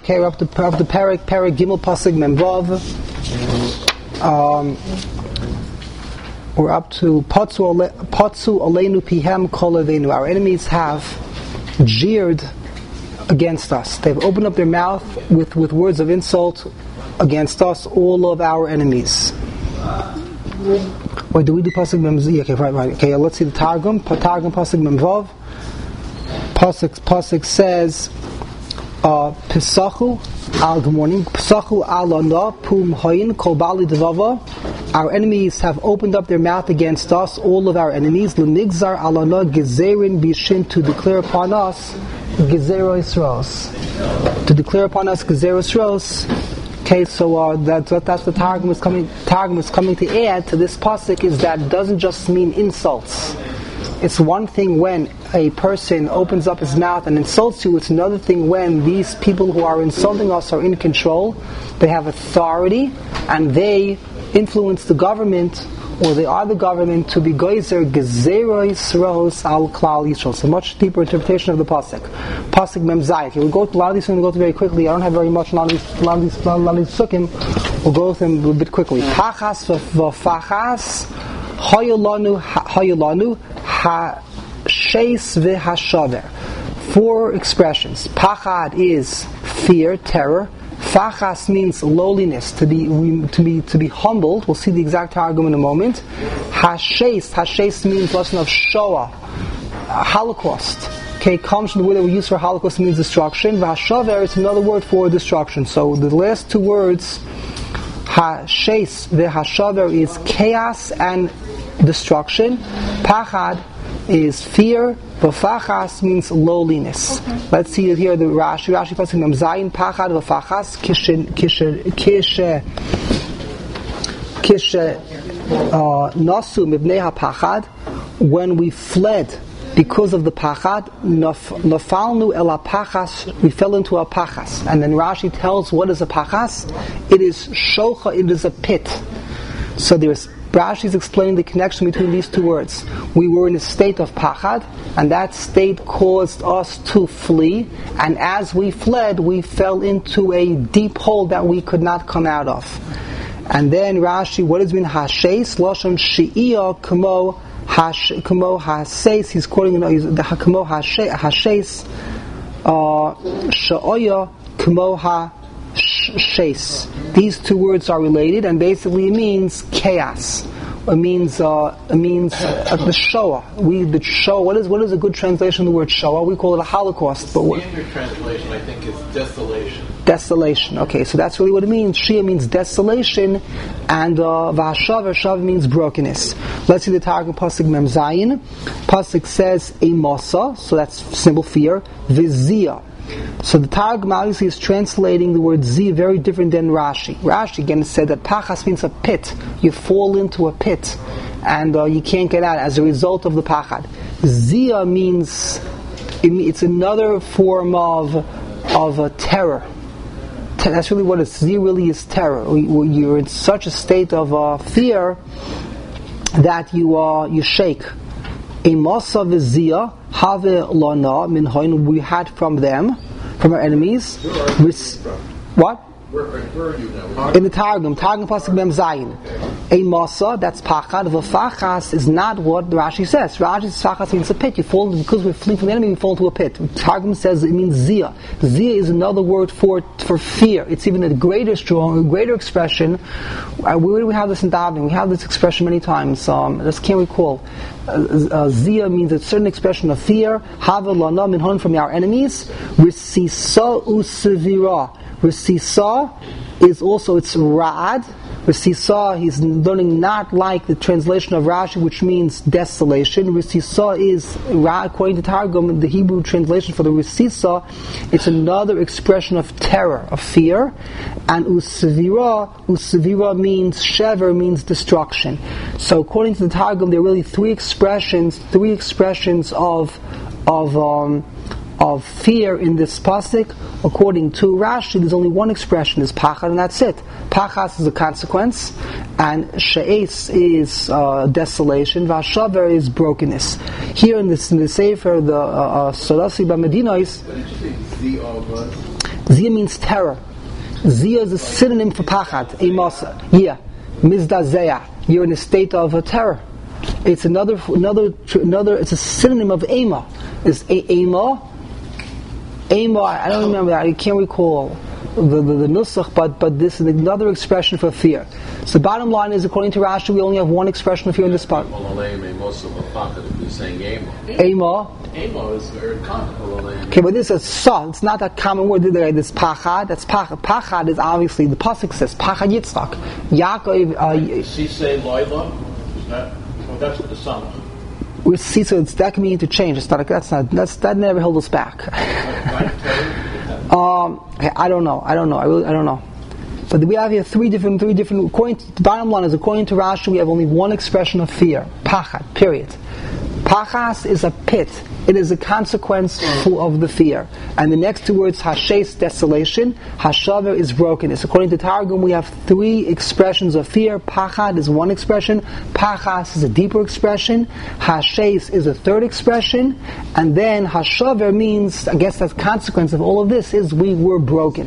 Okay, we're up to Perek Gimel Pasuk Mem Vav. We're up to Potsu Aleinu Pihem Kol Avenu. Our enemies have jeered against us. They've opened up their mouth with words of insult against us, all of our enemies. Wait, do we do Pasuk Mem Vav? Okay, right. Okay, let's see the Targum. Targum Pasuk Mem Vav. Pasuk says, Pesachu al, good morning. Pesachu al ana pum hayin kol bali devava. Our enemies have opened up their mouth against us, all of our enemies. L'migzar al ana gezerin bishin, to declare upon us gezeros ros. To declare upon us gezeros ros. Okay, so that's what the Targum is coming to add to this pasuk, is that it doesn't just mean insults. It's one thing when a person opens up his mouth and insults you. It's another thing when these people who are insulting us are in control. They have authority and they influence the government, or they are the government, to be geyser gezeros ros al klal Yisrael. So much deeper interpretation of the pasuk. Pasuk Mem Zayit. Okay, we'll go to a lot of these things. We'll go through very quickly. I don't have very much. A lot of these sukkim. We'll go through them a bit quickly. Pachas v'fachas hayolanu ha-sheis v'hashaver. 4 expressions. Pachad is fear, terror. Fachas means lowliness, to be humbled. We'll see the exact targum in a moment. Hashes means lesson of Shoah, Holocaust. Okay, comes from the word that we use for Holocaust, means destruction. V'hashaver is another word for destruction. So the last 2 words, Hashes v'hashaver, is chaos and destruction. Pachad is fear. V'fachas means lowliness. Let's see it here. The Rashi pasuk Mem Zayin. Pachad v'fachas kishe nasu mibnei hapachad. When we fled because of the pachad, nafalnu el hapachas, we fell into a pachas. And then Rashi tells what is a pachas. It is shocha. It is a pit. So Rashi is explaining the connection between these 2 words. We were in a state of pachad, and that state caused us to flee, and as we fled, we fell into a deep hole that we could not come out of. And then Rashi, what does it mean? Hashes, Lashon She'iyah, Kamo Hases, he's quoting the Kamo Hashes, Sha'oya, Kamo Hashes. These 2 words are related, and basically it means chaos. It means the Shoah. The Shoah. What is a good translation of the word Shoah? We call it a Holocaust. But the standard translation, I think, is desolation. Desolation. Okay, so that's really what it means. Shia means desolation, and V'hashav means brokenness. Let's see the Targum pasuk Mem Zayin. Pasuk says a masa, so that's symbol fear. V'ziyah. So the Targum obviously is translating the word zi very different than Rashi. Rashi again said that pachas means a pit. You fall into a pit and you can't get out as a result of the pachad. Zia means it's another form of terror. That's really what it is. Zi really is terror. You're in such a state of fear that you shake. A masa v'zia have lana min hayin, we had from them, from our enemies. What? Where are you now? In the Targum pasuk Mem Zayin. A masa, that's pachad. V'fachas is not what Rashi says. Rashi says fachas means a pit. You fall, because we're fleeing from the enemy, we fall into a pit. Targum says it means zia. Zia is another word for fear. It's even a greater expression. Where do we have this in davening? We have this expression many times. I just can't recall. Zia means a certain expression of fear. Hava lana min hayin, from our enemies. Risisa usevira. Risisa is also, it's ra'ad. Risisa, he's learning not like the translation of Rashi, which means desolation. Risisa is, according to Targum, the Hebrew translation for the Risisa, it's another expression of terror, of fear. And usevira means shever, means destruction. So according to the Targum, there are really 3 expressions of fear in this pasuk. According to Rashi, there's only one expression, is pachad, and that's it. Pachas is a consequence, and she'es is desolation, v'hashaver is brokenness. Here in the Sefer, the Sorasi B'Medina is Zia means terror. Zia is a synonym for pachad, emasa. Yeah, mizdazeya. You're in a state of terror. It's another. It's a synonym of ema. It's ema. Ema. I don't remember that. I can't recall the nusach, but this is another expression for fear. So bottom line is, according to Rashi, we only have one expression of fear in this part. Ema. Emo is very common. Okay, but this is sa. It's not a common word. This pachad. That's pachad. Pachad is obviously, the pasuk says pachad Yitzchak. Yaakov. She say loyla. That's the sum. We see, so it's, that can mean to change. It's not. That never held us back. I don't know. I don't know. But we have here three different. The bottom line is, according to Rashi, we have only one expression of fear. Pachad. Period. Pachas is a pit. It is a consequence of the fear. And the next two words, hashes, desolation, hashaver is brokenness. According to Targum, we have three expressions of fear. Pachad is one expression. Pachas is a deeper expression. Hashes is a third expression. And then hashaver means, I guess, that consequence of all of this is we were broken.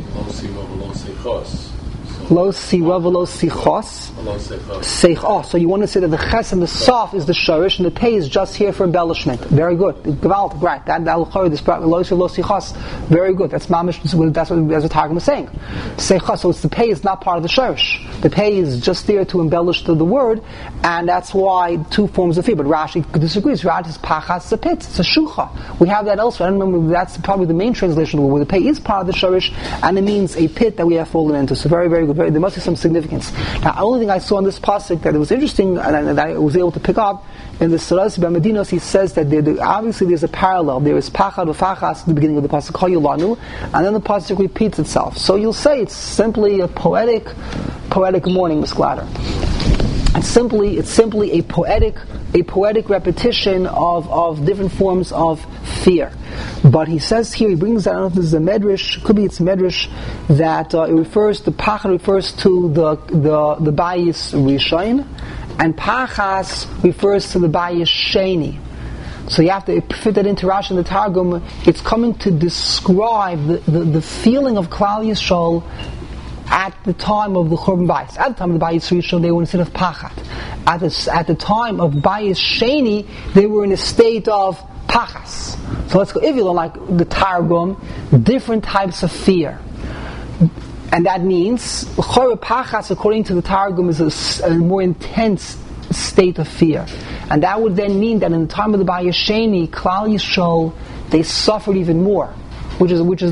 Lo siwa v'lo sichos. Seichos. So you want to say that the ches and the saf is the shorish, and the pei is just here for embellishment. Very good. Gewalt, right. That al-chori, this lo siwa v'lo sichos. Very good. That's mamish. That's what Targum is saying. Seichos. So it's the pei is not part of the shorish. The pei is just there to embellish the word, and that's why two forms of fear. But Rashi disagrees. Rashi is pachas, it's a pit. It's a shucha. We have that elsewhere. I don't remember. That's probably the main translation where the pei is part of the shorish, and it means a pit that we have fallen into. So very, very good. There must be some significance. Now, the only thing I saw in this pasuk that it was interesting and that I was able to pick up in the Sarasi B'Medinos, he says that obviously there's a parallel. There is pachad ufachas at the beginning of the pasuk Hayulanu, and then the pasuk repeats itself. So you'll say it's simply a poetic morning, Ms. Glatter. It's simply a poetic repetition of different forms of fear. But he says here, he brings out, I don't know if this is a medrash, could be it's medrash, that the pachad refers to the bayis rishon, and pachas refers to the bayis sheni. So you have to fit that into Rashi and the Targum. It's coming to describe the feeling of Klal Yisrael at the time of the Churban Bayis. At the time of the Bayis Rishon, they were in a state of pachad. At the time of Bayis Sheni, they were in a state of pachas. So let's go, if you don't like the Targum, different types of fear. And that means, pachas, according to the Targum, is a more intense state of fear. And that would then mean that in the time of the Bayis Sheni, Klal Yisrael, they suffered even more. Which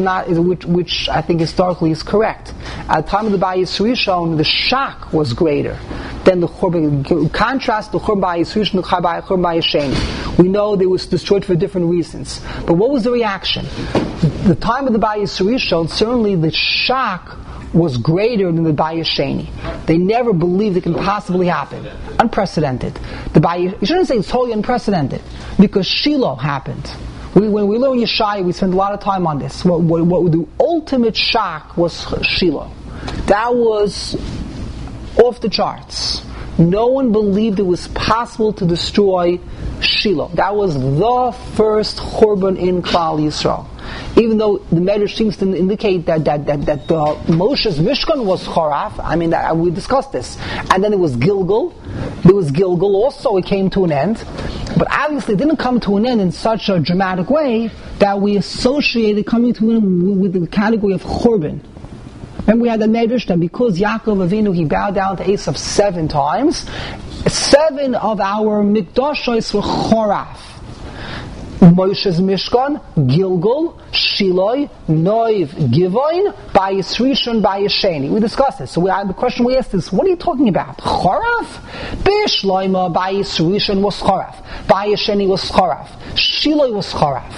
I think historically is correct. At the time of the Bayis Rishon, the shock was greater than the Churban. Contrast the Churban Bayis Rishon, the Churban Bayis Sheni. We know they was destroyed for different reasons. But what was the reaction? The time of the Bayis Rishon, certainly the shock was greater than the Bayis Sheni. They never believed it can possibly happen. Unprecedented. You shouldn't say it's totally unprecedented, because Shiloh happened. When we learn Yeshaya, we spend a lot of time on this. What the ultimate shock was Shiloh. That was off the charts. No one believed it was possible to destroy Shiloh. That was the first Churban in Klal Yisrael. Even though the Medrash seems to indicate that Moshe's Mishkan was Choraf. I mean, we discussed this. And then it was Gilgal. There was Gilgal also, it came to an end. But obviously it didn't come to an end in such a dramatic way that we associated coming to an end with the category of Churban. Remember we had the Medrash that because Yaakov Avinu, he bowed down to Esav 7 times, 7 of our Mikdashos were Choraf. Moshe's Mishkan, Gilgal, Shiloh, Noiv, Givoin, Bayis Rishon, Bayis Sheni. We discussed this. So the question we asked is, what are you talking about? Choraf? Bishloima, Bayis Rishon was Choraf. Bayis Sheni was Choraf. Shiloh was Choraf.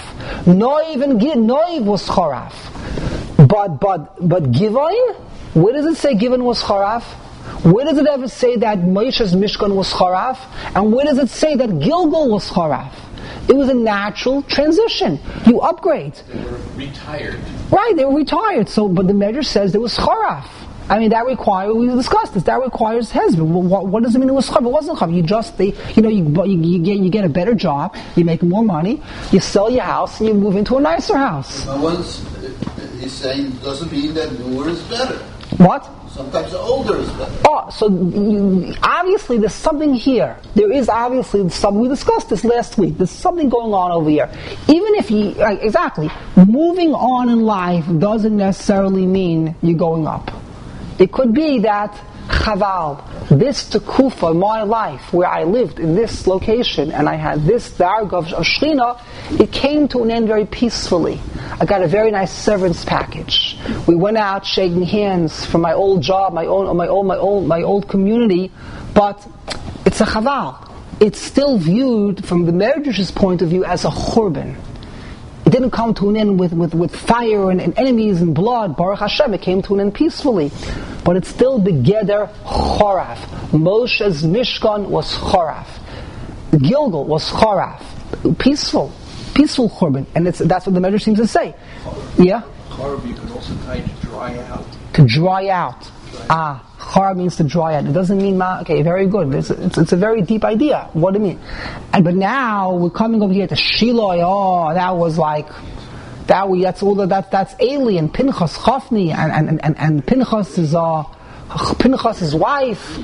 Noiv was Choraf. But Givoin? Where does it say Givoin was Choraf? Where does it ever say that Moshe's Mishkan was Choraf? And where does it say that Gilgal was Choraf? It was a natural transition. You upgrade. They were retired. Right, they were retired. But the Medrash says there was Choraf. I mean, we discussed this. That requires husband. What does it mean it was Choraf? It wasn't Choraf. You get a better job. You make more money. You sell your house and you move into a nicer house. he's saying it doesn't mean that newer is better. What? Sometimes the older is better. Oh, so obviously there's something here. There is obviously something. We discussed this last week. There's something going on over here. Even if you, exactly, moving on in life doesn't necessarily mean you're going up. It could be that Chaval, this Tekufa, my life, where I lived in this location and I had this darg of Shechina, it came to an end very peacefully. I got a very nice severance package. We went out shaking hands from my old job, my old community, but it's a Chaval. It's still viewed from the Medrash's point of view as a Churban. It didn't come to an end with fire and enemies and blood. Baruch Hashem, it came to an end peacefully. But it's still begeder Choraf. Moshe's Mishkan was Choraf. Gilgal was Choraf. Peaceful Churban. And that's what the Medrash seems to say. Yeah? Chorab you can also tie to dry out. To dry out. Chorab means to dry out. It doesn't mean okay, very good. It's a very deep idea. What do you mean? But now we're coming over here to Shiloh. Oh, that was like that's alien. Pinchas Chafni and Pinchas' wife.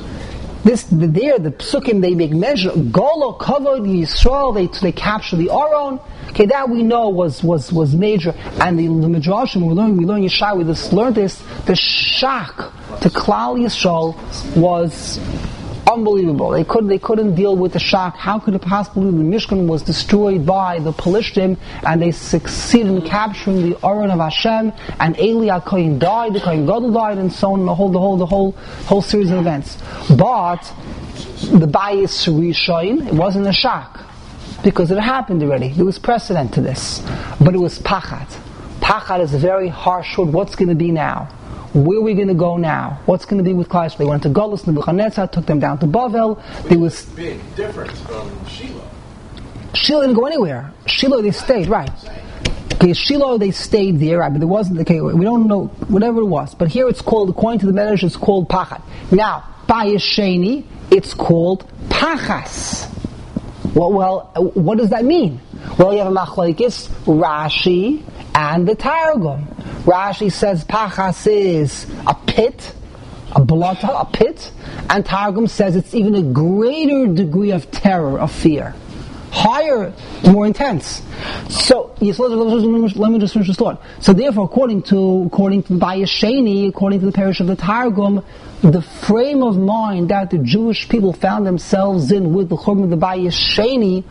The psukim they make measure. Golo covered Yisrael. They capture the Aron. Okay, that we know was major. And the Midrashim we learn Yeshai. We just learned this. The shock to Klal Yisrael was unbelievable. They couldn't deal with the shock. How could it possibly be? The Mishkan was destroyed by the Pelishtim, and they succeeded in capturing the Aron of Hashem. And Eli HaKohen died, the Kohen Gadol died, and so on. The whole series of events. But the Bayis Rishon, it wasn't a shock because it happened already. There was precedent to this, but it was Pachad. Pachad is a very harsh word. What's going to be now? Where are we going to go now? What's going to be with Klal Yisrael? They went to Golus, Nebuchadnezzar, took them down to Bavel. There was big difference from Shiloh. Shiloh didn't go anywhere. Shiloh, they stayed, right. Okay, Shiloh, they stayed there, right, but there wasn't, okay, we don't know, whatever it was. But here it's called, according to the Medrash, it's called Pachad. Now, Bayis Sheni, it's called Pachas. Well, what does that mean? Well, you have a machlokes, Rashi, and the Targum. Rashi says Pachas is a pit, a blata, a pit, and Targum says it's even a greater degree of terror, of fear. Higher, more intense. So, let me just finish this thought. So therefore, according to the Bayis Sheni, according to the parish of the Targum, the frame of mind that the Jewish people found themselves in with the Churban of the Bayis Sheni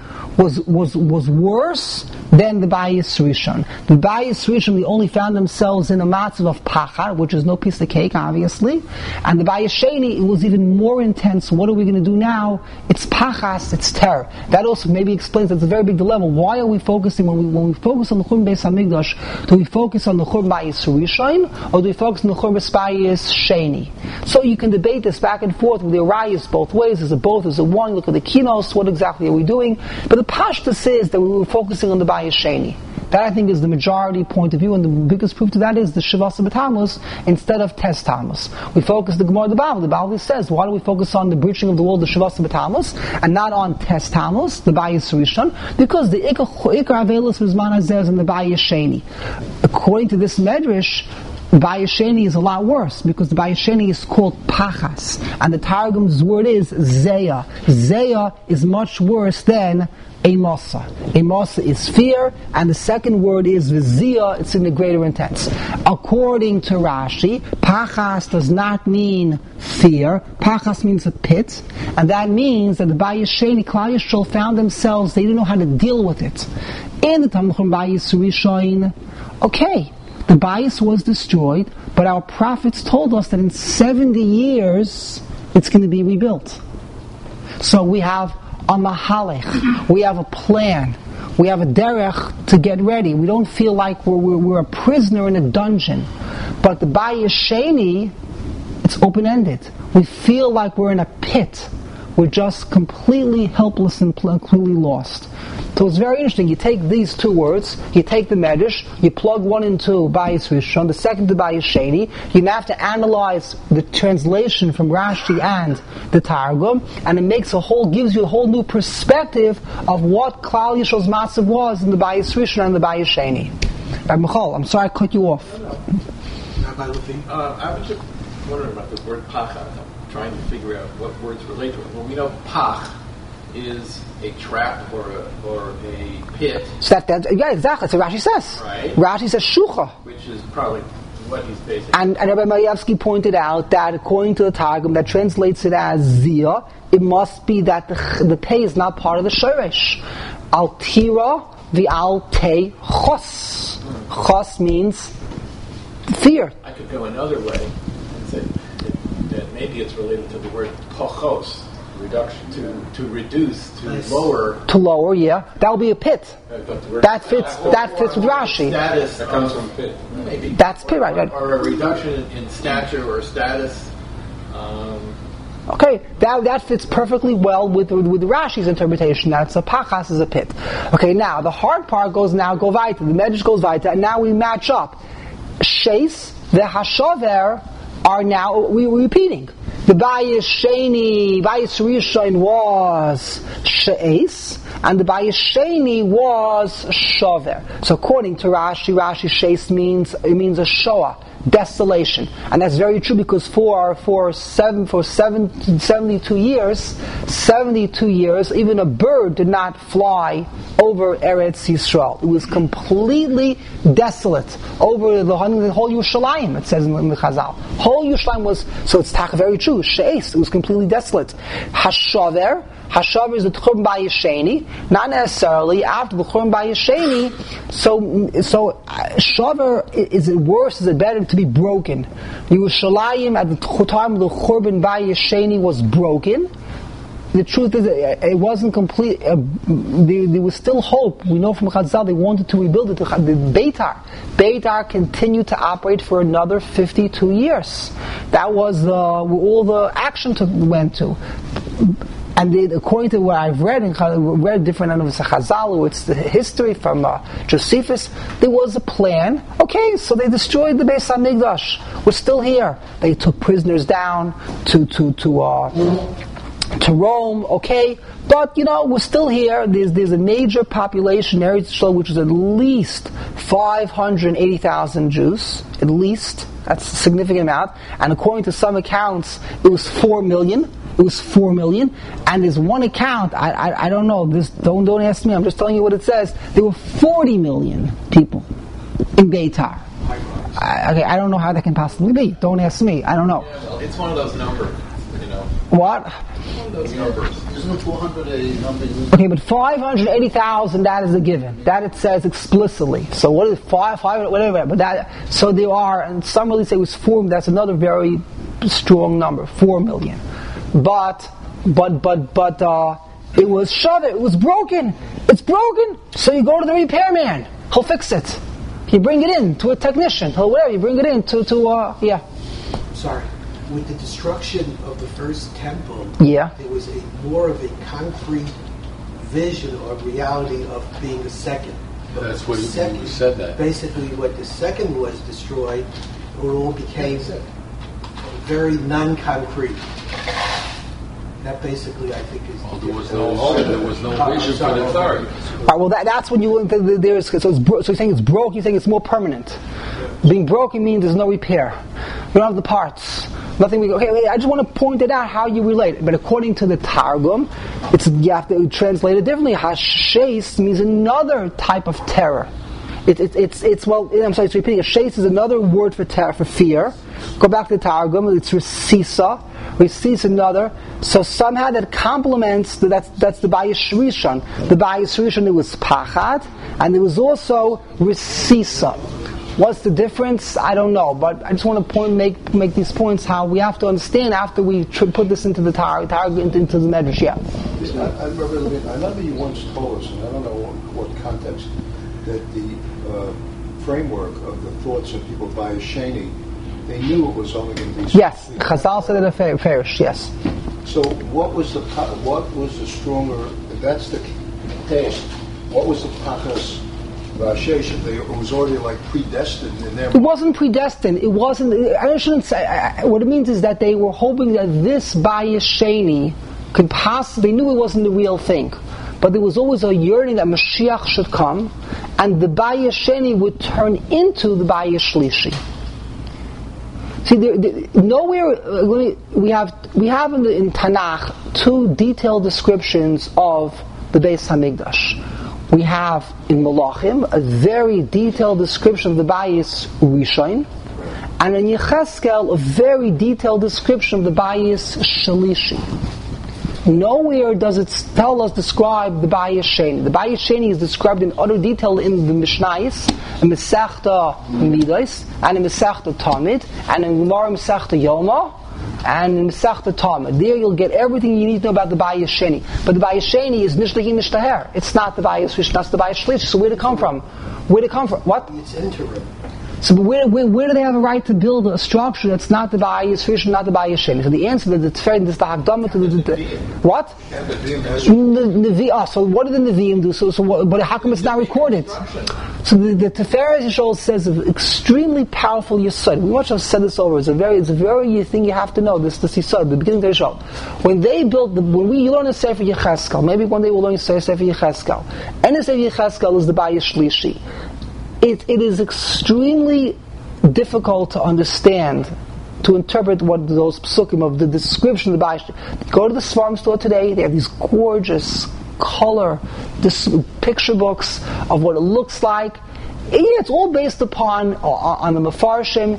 was worse than the Bayis Rishon. The Bayis Rishon, they only found themselves in a matzav of Pachad, which is no piece of cake, obviously. And the Bayis Sheni, it was even more intense. What are we going to do now? It's Pachas, it's terror. That also maybe explains that it's a very big dilemma. Why are we focusing, when we focus on the Churban Beis HaMikdash, do we focus on the Churban Bayis Rishon, or do we focus on the Churban Bayis Sheni? So you can debate this back and forth with the Arayos both ways. Is it both? Is it one? Look at the Kinos. What exactly are we doing? But the Pashta says that we were focusing on the Bayis Sheni. That I think is the majority point of view, and the biggest proof to that is the Shavasa B'Tammuz instead of Tes Tammuz. We focus the Gemara, the Bible. The Bible says, why do we focus on the breaching of the wall, the Shavasa B'Tammuz, and not on Tes Tammuz, the Bayis Rishon? Because the Ikar Avelis Rizman Hazeh is in the Bayis Sheni. According to this Medrash, Bayis Sheni is a lot worse because the Bayis Sheni is called Pachas, and the Targum's word is Zeya. Zeya is much worse than Amasa. Amasa is fear, and the second word is Vizia, it's in the greater intense. According to Rashi, Pachas does not mean fear. Pachas means a pit, and that means that the Bayis Sheni, Klal Yisrael found themselves, they didn't know how to deal with it. In the Talmud Bayis Rishon, okay, the Bayis was destroyed, but our prophets told us that in 70 years it's going to be rebuilt. So we have a mahalech, we have a plan, we have a derech to get ready. We don't feel like we're a prisoner in a dungeon. But the Bayis Sheni, it's open-ended. We feel like we're in a pit. We're just completely helpless and completely lost. So it's very interesting. You take these two words, you take the Medrash, you plug one into Bayis Rishon, the second to Bayis Sheni. You have to analyze the translation from Rashi and the Targum, and it gives you a whole new perspective of what Klal Yisrael's matzav was in the Bayis Rishon and the Bayis Sheni. Michal, I'm sorry I cut you off. I was just wondering about the word pachat. I'm trying to figure out what words relate to it. Well, we know pach is a trap or a pit. So yeah, exactly. So Rashi says. Right. Rashi says shucha. Which is probably what he's basically. And Rabbi Mayevsky pointed out that according to the Targum, that translates it as ziyah, it must be that the pei is not part of the shoresh. Al tira v'al te chos. Chos means fear. I could go another way and say that maybe it's related to the word pochos, reduction, to reduce, to lower. To lower, yeah. That will be a pit. That fits with Rashi. Status that comes from pit. Maybe. That's pit, right? Or a reduction in stature or status. Okay, that fits perfectly well with Rashi's interpretation that it's a pachas is a pit. Okay, now the hard part go weiter. The Medrash goes weiter, and now we match up. Sheis, the Hashover are now we're repeating. The Bayis Sheni, Bayis Rishon was Sheis, and the Bayis Sheni was Shover. So according to Rashi, Sheis means a Shoah, desolation, and that's very true because for 72 years, even a bird did not fly over Eretz Yisrael. It was completely desolate over the whole Yerushalayim. It says in the Chazal, whole Yerushalayim was so. It's very true. Sheis, it was completely desolate. Hashaver is the Churban Bayis Sheni, not necessarily after the Churban Bayis Sheni. So Shaver, is it worse? Is it better to be broken? Yerushalayim at the time of the Churban Bayis Sheni was broken. The truth is, it wasn't complete. There was still hope. We know from Chazal they wanted to rebuild it. The Beitar continued to operate for another 52 years. That was where all the action went to. And according to what I've read, and read different end of Chazal, it's the history from Josephus, there was a plan. Okay, so they destroyed the Beis HaMikdash. We're still here. They took prisoners down to Rome, okay, but we're still here. There's a major population in Eretz Yisrael, which is at least 580,000 Jews, at least. That's a significant amount. And according to some accounts, it was 4 million. And there's one account, I don't know, don't ask me, I'm just telling you what it says. There were 40 million people in Beitar. Okay, I don't know how that can possibly be. Don't ask me, I don't know. Yeah, it's one of those numbers, What? One of those numbers. Isn't 400 a number? Okay, but 580,000, that is a given. That it says explicitly. So what is 5, whatever, but that, so there are, and some really say it was 4, that's another very strong number, 4 million. But it was shoved, it was broken. It's broken, so you go to the repairman. He'll fix it. You bring it in to a technician, you bring it in to Sorry. With the destruction of the first temple, there was more of a concrete vision or reality of being a second. But that's what he said that. Basically, what the second was destroyed, it all became very non-concrete. That basically, I think, is. There was no vision for the third. All right, well, that's when you there's so you're saying it's broke. You're saying it's more permanent. Being broken means there's no repair. We don't have the parts. Nothing. Okay, I just want to point it out how you relate it. But according to the Targum, you have to translate it differently. Hasheis means another type of terror. It's repeating. Hasheis is another word for terror, for fear. Go back to the Targum. It's resisa. Resisa another. So somehow that complements. That's the Bayis Rishon. The Bayis Rishon, there was pachad, and there was also resisa. What's the difference? I don't know, but I just want to make these points how we have to understand after we put this into the Targum, into the Medrash. Yeah. I remember you once told us, and I don't know what context, that the framework of the thoughts of people by Sheni, they knew it was only going to be. Yes, Chazal said it a farish. Yes. So what was the stronger? That's the case. What was the pachas? It was already like predestined in their. It wasn't predestined. It wasn't. I shouldn't say. What it means is that they were hoping that this Bayis Sheni could possibly. They knew it wasn't the real thing. but there was always a yearning that Mashiach should come, and the Bayis Sheni would turn into the Bayis Shlishi. See, nowhere we have in Tanakh two detailed descriptions of the Beis Hamikdash. We have in Malachim a very detailed description of the Bayis Rishon, and in Yecheskel a very detailed description of the Bayis Shalishi. Nowhere does it describe the Bayis Sheni. The Bayis Sheni is described in utter detail in the Mishnayos, in Masechta Midos, and in Masechta Tamid, and in Gemara Masechta Yoma, and in Masechta Tamid. There you'll get everything you need to know about the Bayis Sheni. But the Bayis Sheni is Nishtahi Nishtaher. It's not the Bayis Rishon, that's the Bayis Shlishi. So where'd it come from? What? It's interim. So where do they have a right to build a structure that's not the Bayis Rishon, not the Bayis Sheni? So the answer to the Teferi is the Hakdama to the what? So what did the Nevi'im do? But how come it's not recorded? So the Tiferes Yishol says an extremely powerful Yesod. We much have said this over. It's a very thing you have to know. This Yesod, the beginning of the Yishol. When they built when we learn a Sefer Yecheskel, maybe one day we'll learn a Sefer Yecheskel. And the Sefer Yecheskel is the Bayis Shlishi. It is extremely difficult to understand, to interpret what those psukim of the description of the Bayis. Go to the Svarim store today. They have these gorgeous color, picture books of what it looks like. It's all based upon on the Mefarshim,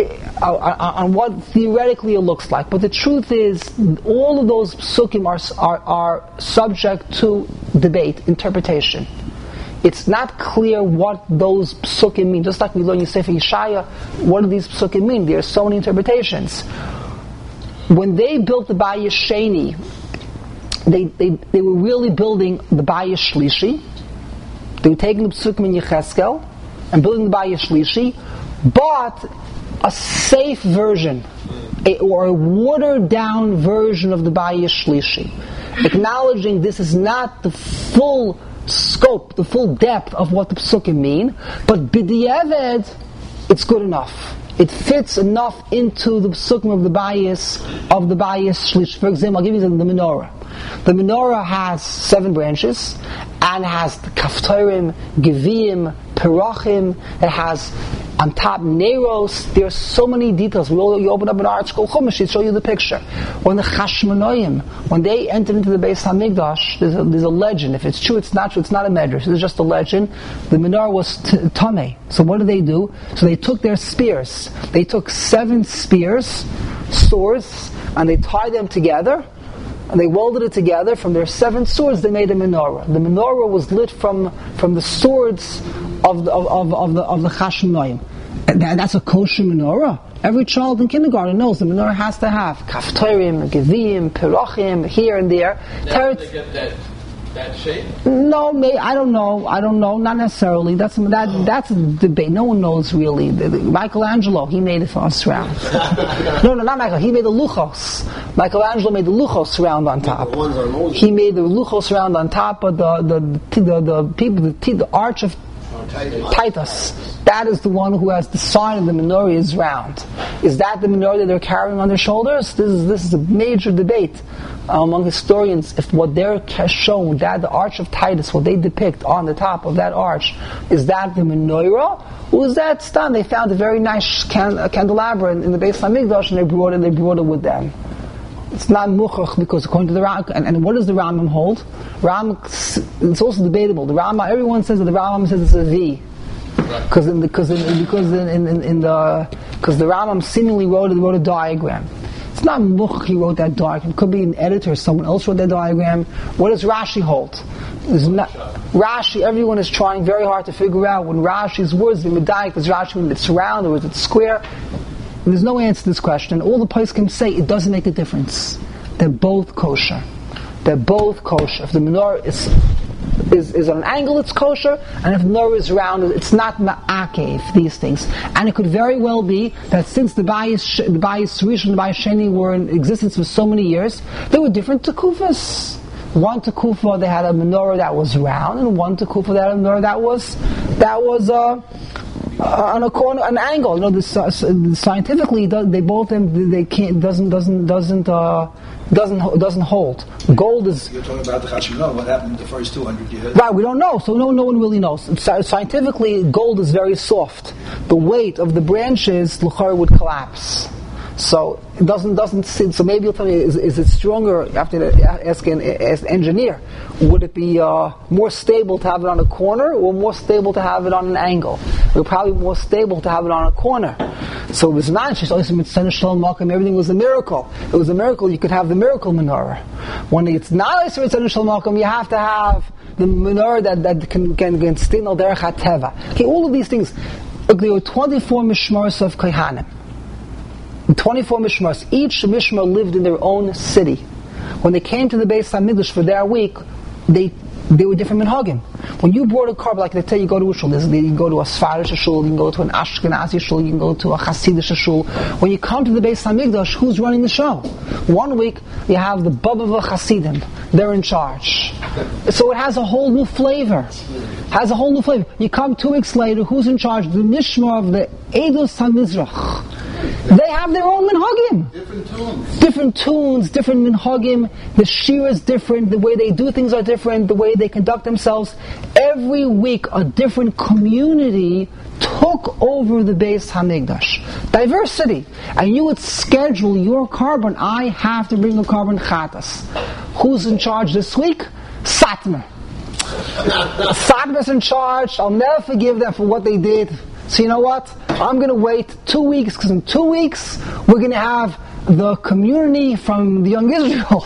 on what theoretically it looks like. But the truth is, all of those psukim are subject to debate, interpretation. It's not clear what those psukim mean. Just like we learn in Sefer Yeshaya, what do these psukim mean? There are so many interpretations. When they built the Bayis Sheni, they were really building the Bayis Shlishi. They were taking the psukim in Yecheskel and building the Bayis Shlishi, but a safe version, or a watered down version of the Bayis Shlishi, acknowledging this is not the full scope, the full depth of what the psukim mean, but b'di'evet, it's good enough. It fits enough into the psukim of the Bayis Shlish. For example, I'll give you the menorah. The menorah has 7 branches, and has the kaftorim, gevim, perachim. It has on top neros. There are so many details. You open up an article, Chumash, it show you the picture. When the Chashmonoim, when they entered into the Beis Hamikdash, there's a legend. If it's true, it's not true. It's not a medrash. It's just a legend. The menorah was tamei. So what did they do? So they took their spears. They took 7 spears, swords, and they tied them together. And they welded it together. From their 7 swords, they made a menorah. The menorah was lit from the swords of the Chashmonoim. That's a kosher menorah. Every child in kindergarten knows the menorah has to have kaftorim, gevim, perachim, here and there. Now they get that shape? No, I don't know. Not necessarily. That's a debate. No one knows really. Michelangelo, he made it for us round. No, not Michael. He made the luchos. Michelangelo made the luchos round on top. He made the luchos round on top, but the arch of Titus, that is the one who has the sign of the menorah is round. Is that the menorah that they're carrying on their shoulders? This is a major debate among historians. If what they're shown, that the arch of Titus, what they depict on the top of that arch, is that the menorah, or is that stam? They found a very nice candelabra in the Beis Hamikdash, and they brought it with them. It's not muchach, because according to the Rambam, and what does the Rambam hold? It's also debatable. The Rambam, everyone says that the Rambam says it's a V, because the Rambam seemingly wrote a diagram. It's not muchach he wrote that diagram. It could be an editor, someone else wrote that diagram. What does Rashi hold? Rashi, everyone is trying very hard to figure out when Rashi's words, the medayik, is Rashi when it's round or is it square? And there's no answer to this question. All the poskim say it doesn't make a difference. They're both kosher. If the menorah is on an angle, it's kosher, and if the menorah is round, it's not ma'akev, these things. And it could very well be that since the Bayis Rishon and the Bayis Sheni were in existence for so many years, there were different tekufas. One tekufa they had a menorah that was round, and one tekufa they had a menorah that was on a corner, an angle. Scientifically, they both doesn't doesn't hold. Gold is... You're talking about the Chashimah. What happened in the first 200 years? Right, we don't know, so no one really knows. Scientifically, gold is very soft. The weight of the branches, l'chor, would collapse. So it doesn't sit. So maybe you'll tell me, is it stronger? You have to ask an engineer. Would it be more stable to have it on a corner, or more stable to have it on an angle? It would probably be more stable to have it on a corner. So it was not. Everything was a miracle. It was a miracle. You could have the miracle menorah. When it's not a Malcolm, you have to have the menorah that can stand al derech hateva. Okay, all of these things. There were 24 mishmaros of kohanim. 24 mishmaros. Each mishmar lived in their own city. When they came to the Beis HaMikdash for their week, they were different minhagim. When you brought a carbon, like they tell you, go to a shul, you can go to a Sfarish shul, you can go to an Ashkenazi shul, you can go to a Hasidish shul. When you come to the Beis HaMikdash, who's running the show? 1 week, you have the Babava Hasidim. They're in charge. So it has a whole new flavor. You come 2 weeks later, who's in charge? The Mishmar of the Eidos HaMizrach. They have their own minhagim. Different tunes, different minhagim. The shir is different. The way they do things are different. The way they conduct themselves. Every week, a different community took over the Beis HaMikdash. Diversity. And you would schedule your carbon. I have to bring a carbon chatas. Who's in charge this week? Satmar. Satmar's in charge. I'll never forgive them for what they did. So you know what? I'm going to wait 2 weeks, because in 2 weeks we're going to have the community from the Young Israel.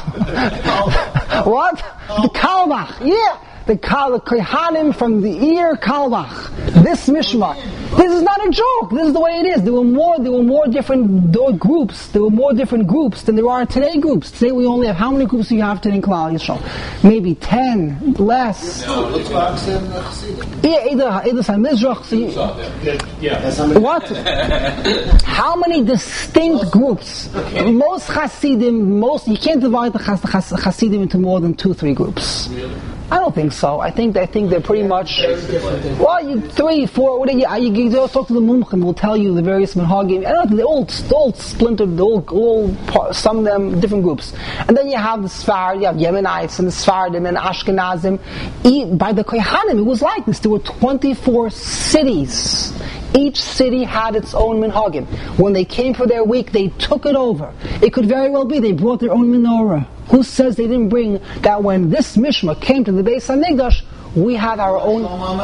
What? The Kalbach. Yeah. The Kohanim from the Ir Kalbach. This Mishmar. This is not a joke. This is the way it is. There were more different groups. There were more different groups than there are today groups. Today we only have, how many groups do you have today in Klal Yisrael? Maybe 10, less. What? How many distinct groups? Most Hasidim, you can't divide the Hasidim into more than 2-3 groups. I don't think so. I think they're pretty much. Well, 3, 4. What you talk to the mumchim. Will tell you the various minhagim. I don't know. They're all splintered. Some of them different groups. And then you have the Sfard. You have Yemenites and the Sfardim and Ashkenazim. By the Kohanim, it was like this. There were 24 cities. Each city had its own minhagim. When they came for their week, they took it over. It could very well be they brought their own menorah. Who says they didn't bring that when this Mishmar came to the Beis HaMikdash, we had our own...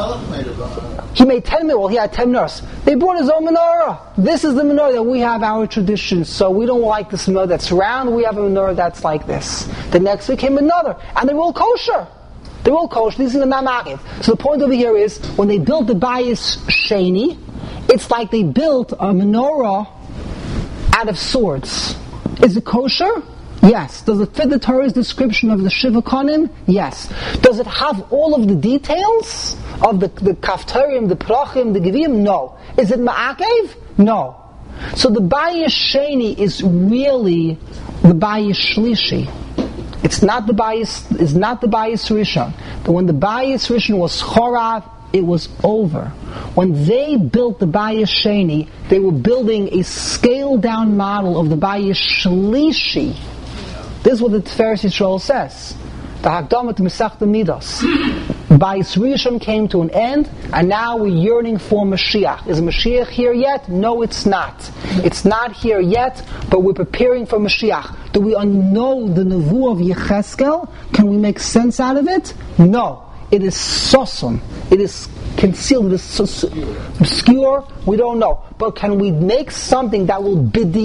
He made 10 menorah. Well, he had 10 menorahs. They brought his own menorah. This is the menorah that we have our traditions. So we don't like this menorah that's round. We have a menorah that's like this. The next week came another. And they're all kosher. They're all kosher. These are the mamakim. So the point over here is, when they built the Bayis Sheni, it's like they built a menorah out of swords. Is it kosher? Yes. Does it fit the Torah's description of the Shiva Konim? Yes. Does it have all of the details of the Kaftarim, the Prachim, the Gevim? No. Is it Ma'akev? No. So the Bayis Sheni is really the Bayis Shlishi. It's not the Bayis Rishon. But when the Bayis Rishon was Chorav, it was over. When they built the Bayis Sheni, they were building a scaled down model of the Bayis Shlishi. This is what the Tiferes Yisrael says. The Hakdamah to Masechta Midos. Bayis Rishon came to an end, and now we're yearning for Mashiach. Is Mashiach here yet? No, it's not. It's not here yet, but we're preparing for Mashiach. Do we know the Nevuah of Yecheskel? Can we make sense out of it? No. It is sosun. It is concealed. It is obscure. We don't know. But can we make something that will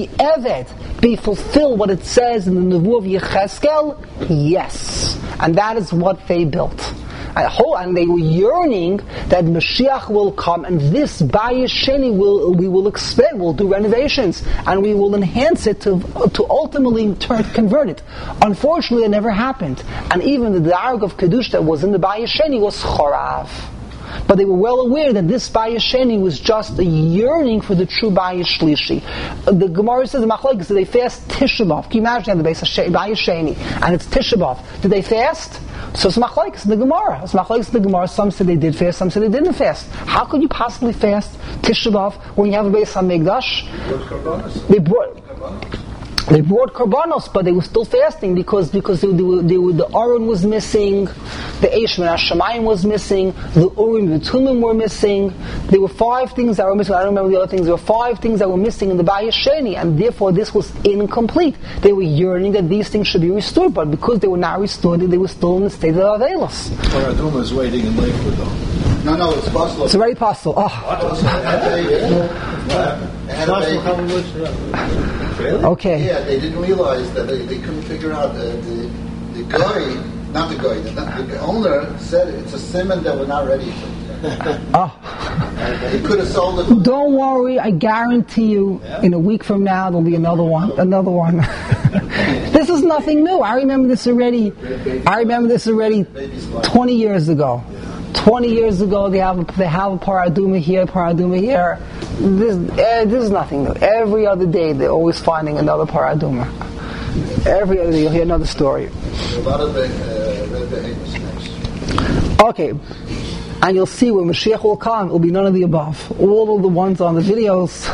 be fulfilled what it says in the Nevuah of Yecheskel? Yes. And that is what they built. And they were yearning that Mashiach will come, and this Bayis Sheni we will expand, we'll do renovations, and we will enhance it to ultimately convert it. Unfortunately, it never happened. And even the Darg of Kedusha that was in the Bayis Sheni was Chorav. But they were well aware that this Bayis Sheni was just a yearning for the true Bayis Shlishi. The Gemara says, Machlokes, did they fast Tisha B'Av? Can you imagine the Bayis Sheni, and it's Tisha B'Av. Did they fast? So it's Machlokes in the Gemara. It's Machlokes in the Gemara. Some said they did fast, some said they didn't fast. How could you possibly fast Tisha B'Av when you have a Beis HaMikdash? They brought... They brought korbanos, but they were still fasting because the Aron was missing, the Eish Min HaShamayim was missing, the Urim and the Tumim were missing. There were 5 things that were missing. I don't remember the other things. There were 5 things that were missing in the Bayis Sheni, and therefore this was incomplete. They were yearning that these things should be restored, but because they were not restored, they were still in the state of Avelos. Paraduma is waiting in Lakewood, though. No, it's possible. It's already possible. Oh. Okay. Yeah, they didn't realize that they couldn't figure out the guy, not the guy, the owner said it's a simon that we're not ready for. He could have sold it. Don't worry, I guarantee you, in a week from now there'll be another one. This is nothing new. I remember this already 20 years ago. 20 years ago, they have a paraduma here. This is nothing new. Every other day, they're always finding another paraduma. Every other day, you'll hear another story. A lot of the mistakes. Okay, and you'll see when Mashiach will come, it will be none of the above. All of the ones on the videos,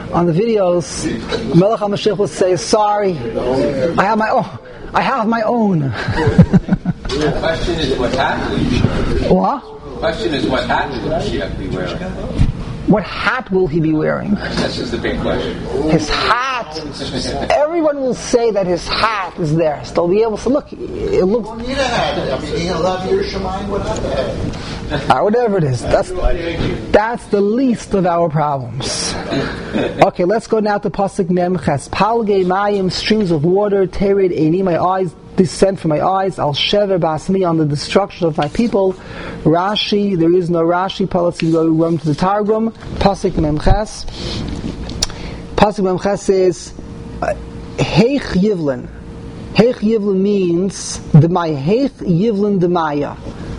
Melech HaMashiach will say, "Sorry, I have my own." The question is what hat will you wear? What? The question is what hat will Mashiach be wearing? What hat will he be wearing? That's just the big question. His hat. Everyone will say that his hat is there. So they'll be able to look. It looks. You don't need a hat. I mean, he'll have your Shemayim without the hat. Whatever it is. That's the least of our problems. Okay, let's go now to Pasuk Mem Ches. Palgei Mayim, streams of water, tered eini, my eyes descend from my eyes, Al Shever Basmi, on the destruction of my people. Rashi, there is no Rashi policy, go run to the Targum. Pasuk Mem Ches. Pasuk Mem Ches says, Heich Yivlin. Heich Yivlin means, Heich Yivlin Demaya.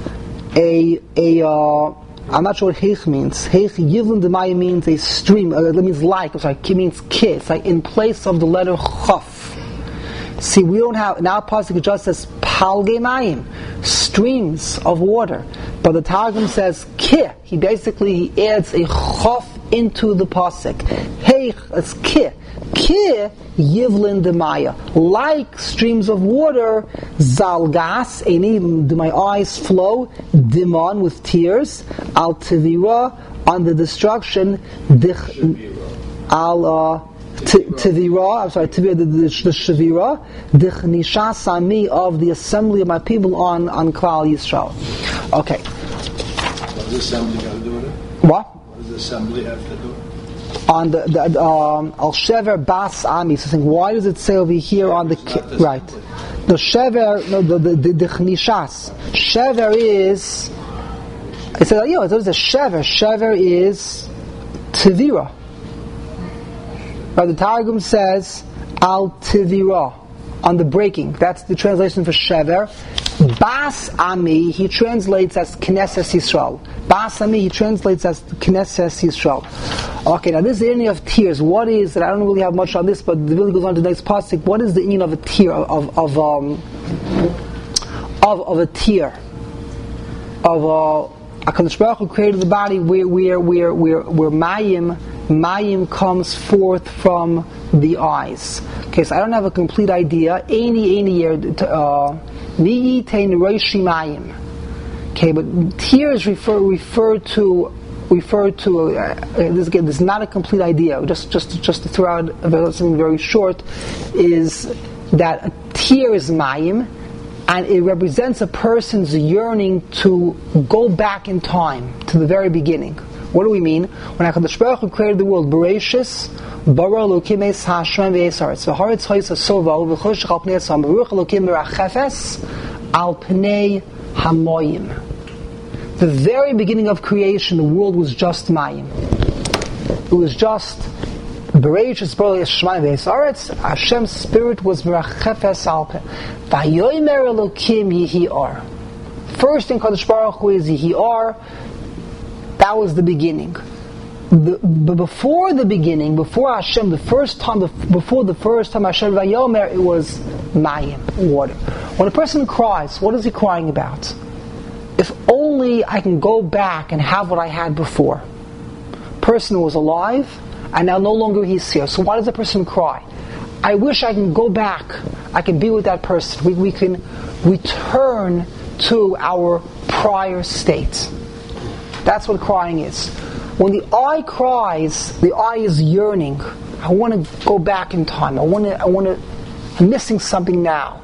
I'm not sure what Heich means. Heich Yivlin Demaya means a stream, it means like, it means kiss, like in place of the letter Chaf. See, we don't have, now Pasuk just says Palgei Mayim, streams of water. But the Targum says Ki. He basically adds a Chaf into the Pasuk. Heich, it's Ki. Ki Yivlin Demaya. Like streams of water, Zalgas, do my eyes flow, Dimon with tears, Al Tevira, on the destruction, Tevira, the Shavira, the Nishasami of the assembly of my people on Klal Yisrael. Okay. What does the assembly have to do with it? What? What does the assembly have to do with it? On the Al Shever Bas Ami. So saying, why does it say over here on the right? The Shever, no, the Nishas. Shever is. It says, it says a Shever. Shever is Tevira. But the Targum says Al Tivira, on the breaking. That's the translation for Shever. Bas Ami, he translates as Knesset Yisrael. Bas Ami, he translates as Knesset Yisrael. Okay, now this is the meaning of tears. What is it? I don't really have much on this, but it really goes on to the next pasuk. What is the meaning of a tear? Of a tear? HaKadosh Baruch Hu created the body where Mayim comes forth from the eyes. Okay, so I don't have a complete idea. Okay, but tears refer to this again. This is not a complete idea. Just to throw out something very short, is that a tear is Mayim, and it represents a person's yearning to go back in time to the very beginning. What do we mean? When HaKadosh Baruch Hu created the world, Bereshis, bara Elokim es Hashem ve'esaretz, v'haretz ha'is ha'sova, v'choshech al pnei ha'sam, v'ruch Elokim merachefes al pnei hamoyim. The very beginning of creation, the world was just Mayim. It was just Bereshis, bara Hashem ve'esaretz. Hashem's spirit was merachefes al pnei. V'yomer Elokim yihi ar. First thing HaKadosh Baruch Hu is yihi ar. That was the beginning. But before the beginning, before Hashem, before the first time Hashem Vayomer, it was Mayim, water. When a person cries, what is he crying about? If only I can go back and have what I had before. Person was alive, and now no longer he's here. So why does a person cry? I wish I can go back. I can be with that person. We can return to our prior state. That's what crying is. When the eye cries, the eye is yearning. I want to go back in time. I'm missing something now.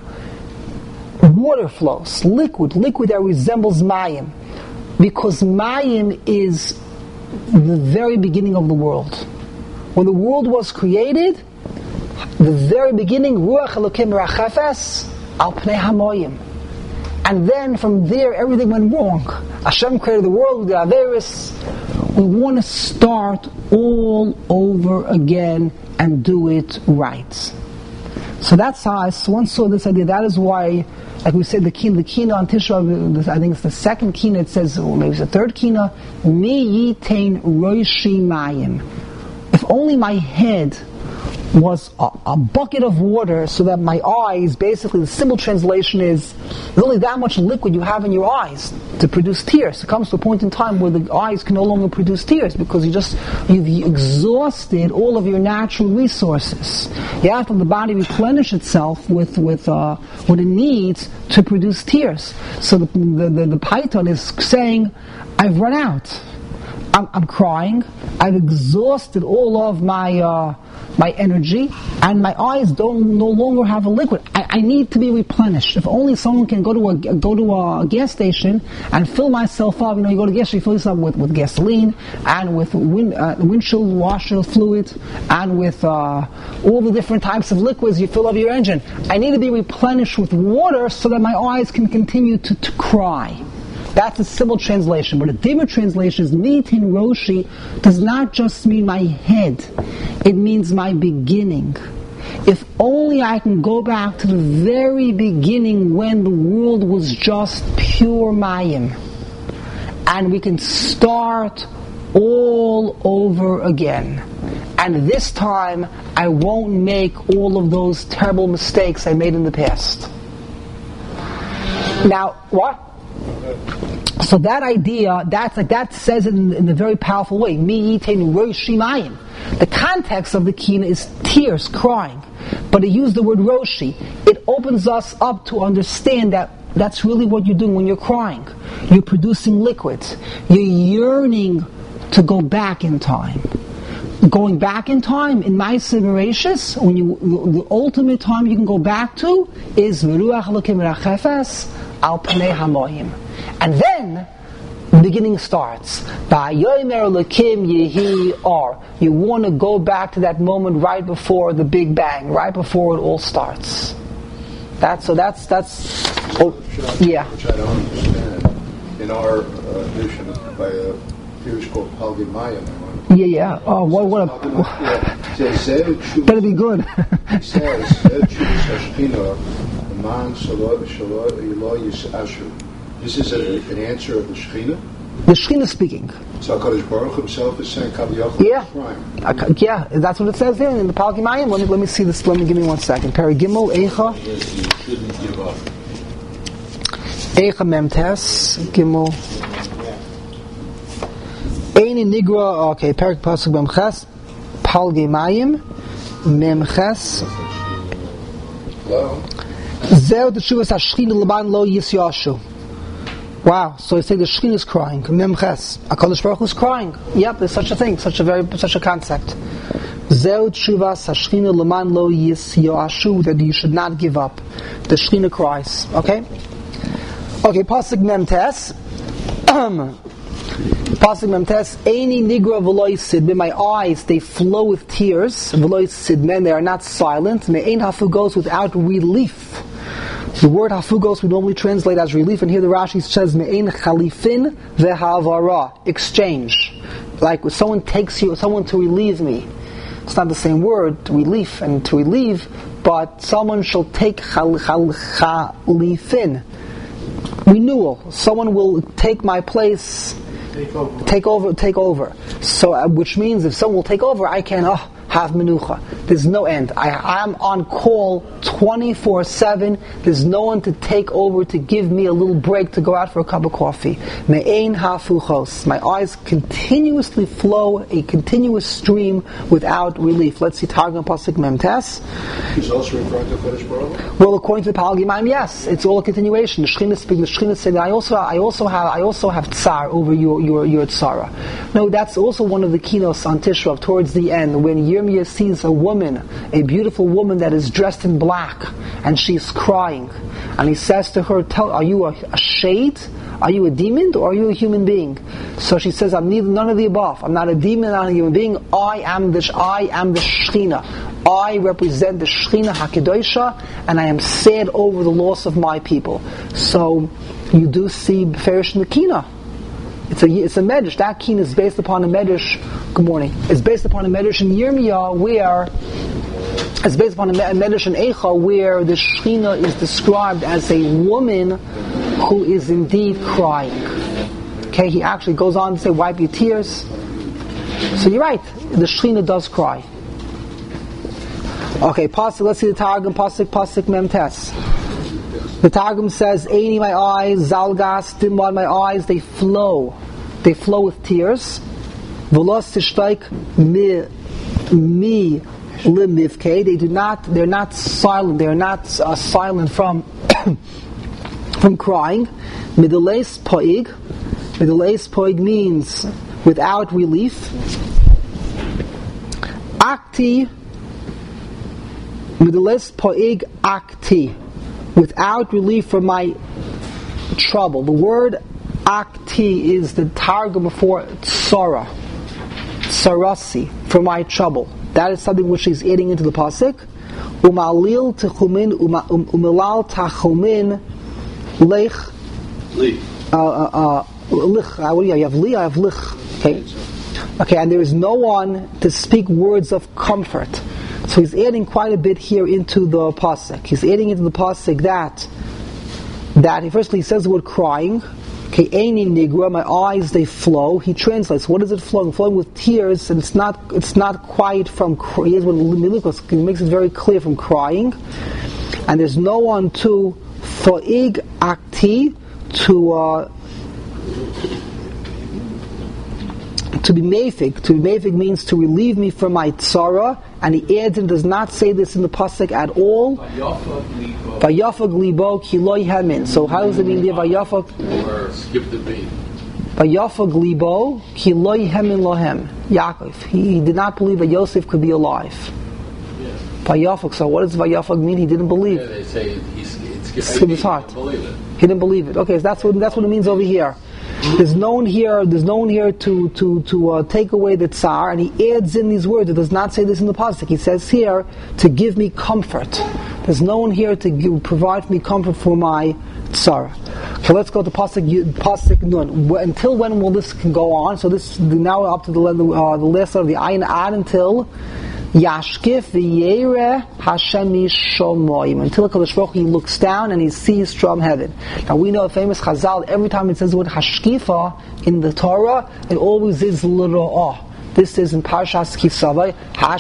Water flows, liquid that resembles mayim. Because mayim is the very beginning of the world. When the world was created, the very beginning, Ruach Elokim Merachefes al Pnei Hamoyim. And then from there, everything went wrong. Hashem created the world with the Averis. We want to start all over again and do it right. So that's how I once saw this idea. That is why, like we said, the kina on Tisha, I think it's the second kina, it says, or maybe it's the third kina, Mi yitain roishi mayim. If only my head was a bucket of water, so that my eyes, basically the simple translation is, there's only that much liquid you have in your eyes to produce tears. It comes to a point in time where the eyes can no longer produce tears because you've exhausted all of your natural resources. You have to let the body replenish itself with what it needs to produce tears. So the Python is saying, I've run out. I'm crying. I've exhausted all of my energy, and my eyes no longer have a liquid. I need to be replenished. If only someone can go to a gas station and fill myself up. You go to a gas station, you fill yourself with gasoline and with windshield washer fluid and with all the different types of liquids. You fill up your engine. I need to be replenished with water so that my eyes can continue to cry. That's a simple translation. But a deeper translation is Mitin Roshi does not just mean my head. It means my beginning. If only I can go back to the very beginning when the world was just pure Mayim. And we can start all over again. And this time, I won't make all of those terrible mistakes I made in the past. Now, what? So that idea, that says it in a very powerful way. Mi yitain roshi mayim. The context of the kina is tears, crying. But it used the word roshi. It opens us up to understand that that's really what you're doing when you're crying. You're producing liquids. You're yearning to go back in time. Going back in time, in Ma'aseh Bereishis, the ultimate time you can go back to is Ruach Elokim Merachefes al Pnei Hamoyim. And then the beginning starts. V'hayomer Elokim yehi or. You want to go back to that moment right before the Big Bang, right before it all starts. That's Which I don't understand. In our edition by a Jewish called Palgi Mayim. Yeah. Oh, what a... Better be good. It says, this is an answer of the Shekhinah? The Shekhinah speaking. So HaKadosh Baruch himself is saying, yeah, that's what it says there in the Palgi Mayim. Let me see this. Give me 1 second. Peri Gimel, Eicha. You shouldn't give up. Eicha Memtes, Gimel. Eini Nigra, okay, Perik Pasuk Memches, Palgi Mayim, Memches. Zeh Teshuvas HaShechina L'ban Lo Yisyashu. Wow, so you say the Shekhinah is crying. Memches. HaKadosh Baruch Hu is crying. Yep, there's such a thing, such a concept. Zeh Teshuvas HaShechina L'ban Lo Yisyashu, that you should not give up. The Shekhinah cries. Okay, Pasuk Memtes. Pasuk Memtes, Eini Nigra V'lo Yisid. My eyes, they flow with tears. V'lo Yisid, men, they are not silent. Me'ein hafugos, without relief. The word hafugos we normally translate as relief, and here the Rashi says Me'ein chalifin ve'havara, exchange. Like when someone takes you, someone to relieve me. It's not the same word, relief and to relieve, but someone shall take chalifin. Renewal. Someone will take my place. Take over. So, which means if someone will take over, I can have menucha. There's no end. I'm on call 24/7. There's no one to take over to give me a little break to go out for a cup of coffee. Me'ein hafuchos. My eyes continuously flow, a continuous stream without relief. Let's see Targum Pasuk Memtes. He's also referring to Kodesh Baruch Hu? Well, according to the Palgimaim, yes, it's all a continuation. The Shechina said, I also have tsar over your tzara. No, that's also one of the keynotes on Tisha B'Av towards the end, when Yirmiyah sees a woman, a beautiful woman that is dressed in black, and she's crying, and he says to her, are you a shade? Are you a demon or are you a human being? So she says, I'm none of the above. I'm not a demon, I'm not a human being. I am the Shechina. I represent the Shechina HaKedosha, and I am sad over the loss of my people. So you do see Beferish in the Kina. It's a medrash. That Kina is based upon a medrash. Good morning. It's based upon a medrash in Yirmiyah where it's based upon a medrash in Eicha where the Shechina is described as a woman who is indeed crying. Okay, he actually goes on to say, wipe your tears. So you're right, the Shechina does cry. Okay, Pasuk, let's see the Targum, Pasuk Memtes. The Targum says, Eini, my eyes, Zalgas, Dimad, my eyes, they flow with tears. Velos tishtaik mi limivke, they're not silent from crying. Midaleis poig means without relief. Akti, midaleis poig akti, without relief from my trouble. The word akti is the targum for tsara, tsarasi, for my trouble. That is something which he's adding into the pasuk. Umalil techumin umalal tachumin lech. You have li, I have lich. Okay, and there is no one to speak words of comfort. So he's adding quite a bit here into the pasuk. He's adding into the pasuk that he says the word crying. Okay, eini nigra, my eyes they flow. He translates. What is it flowing? Flowing with tears, and it's not quite from. Here's what he makes it very clear from crying. And there's no one to foig akti to be mafik. To be mafik means to relieve me from my tzara, and he adds and does not say this in the pasuk at all. Vayafag libo ki lo yemin. So how does it mean there? Vayafag. Or skip the beat. Vayafag libo ki lo yemin lohem. Yaakov. He did not believe that Yosef could be alive. Yeah. Vayafag. So what does Vayafag mean? He didn't believe. Yeah, they say it skipped his heart. He didn't believe it. Okay, so that's what it means over here. There's no one here to take away the tsar, and he adds in these words. It does not say this in the pasuk. He says here to give me comfort. There's no one here to provide me comfort for my tsar. Okay, let's go to pasuk nun. Until when will this go on? So this now up to the last of the ayin ad until Yashkif v'yere Hashem mishomoyim, until HaKadosh Baruch Hu looks down and he sees from heaven. Now we know a famous Chazal, every time it says the word Hashkifa in the Torah, it always is l'ro'ah. This is in Parshas Kisavai,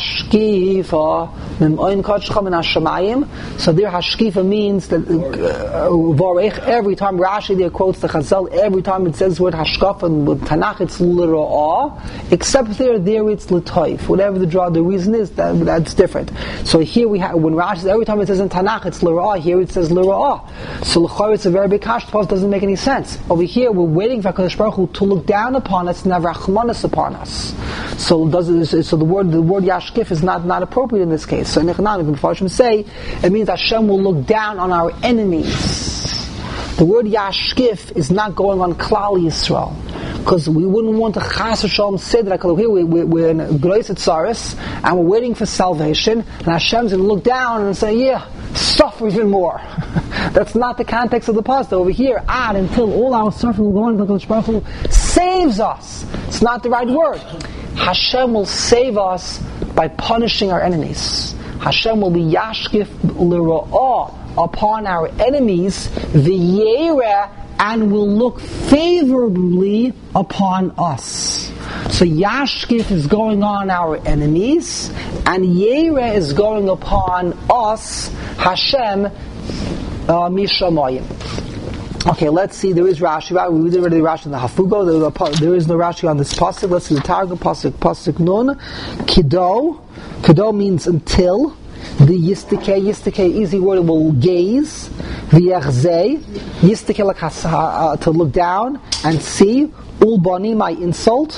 Hashkifa Mim'oin Kodshcha Min HaShamayim. So there Hashkifa means that Vorech, every time Rashi there quotes the Chazal, every time it says the word Hashkafa in Tanakh it's l'ro'ah, except there it's l'toif. Whatever the reason is, that's different. So here we have, when Rashi, every time it says in Tanakh it's l'ro'ah, here it says l'ro'ah. So l'chor it's a very big kash, it doesn't make any sense. Over here we're waiting for HaKadosh Baruch Hu to look down upon us and have rachmanas upon us. So the word Yashkif is not appropriate in this case. So in Echanan, the Mepharshim say, it means Hashem will look down on our enemies. The word Yashkif is not going on Klal Yisrael, because we wouldn't want to Chas V'Shalom say that here we're in G'rois Tzaris and we're waiting for salvation, and Hashem's going to look down and say, yeah, suffer even more. That's not the context of the pasuk. Over here, until all our suffering will go on, HaKadosh Baruch Hu saves us. It's not the right word. Hashem will save us by punishing our enemies. Hashem will be Yashkif l'ro'ah upon our enemies, v'yera, and will look favorably upon us. So Yashkif is going on our enemies, and Yera is going upon us, Hashem, Mishamayim. Okay, let's see. There is Rashi. We did already Rashi in the Hafugo. There is no Rashi on this pasuk. Let's see the Targum pasuk Nun. Kido means until. The Yistike, easy word, will gaze. V'yachzeh, Yistike like to look down and see. Ulbani, my insult.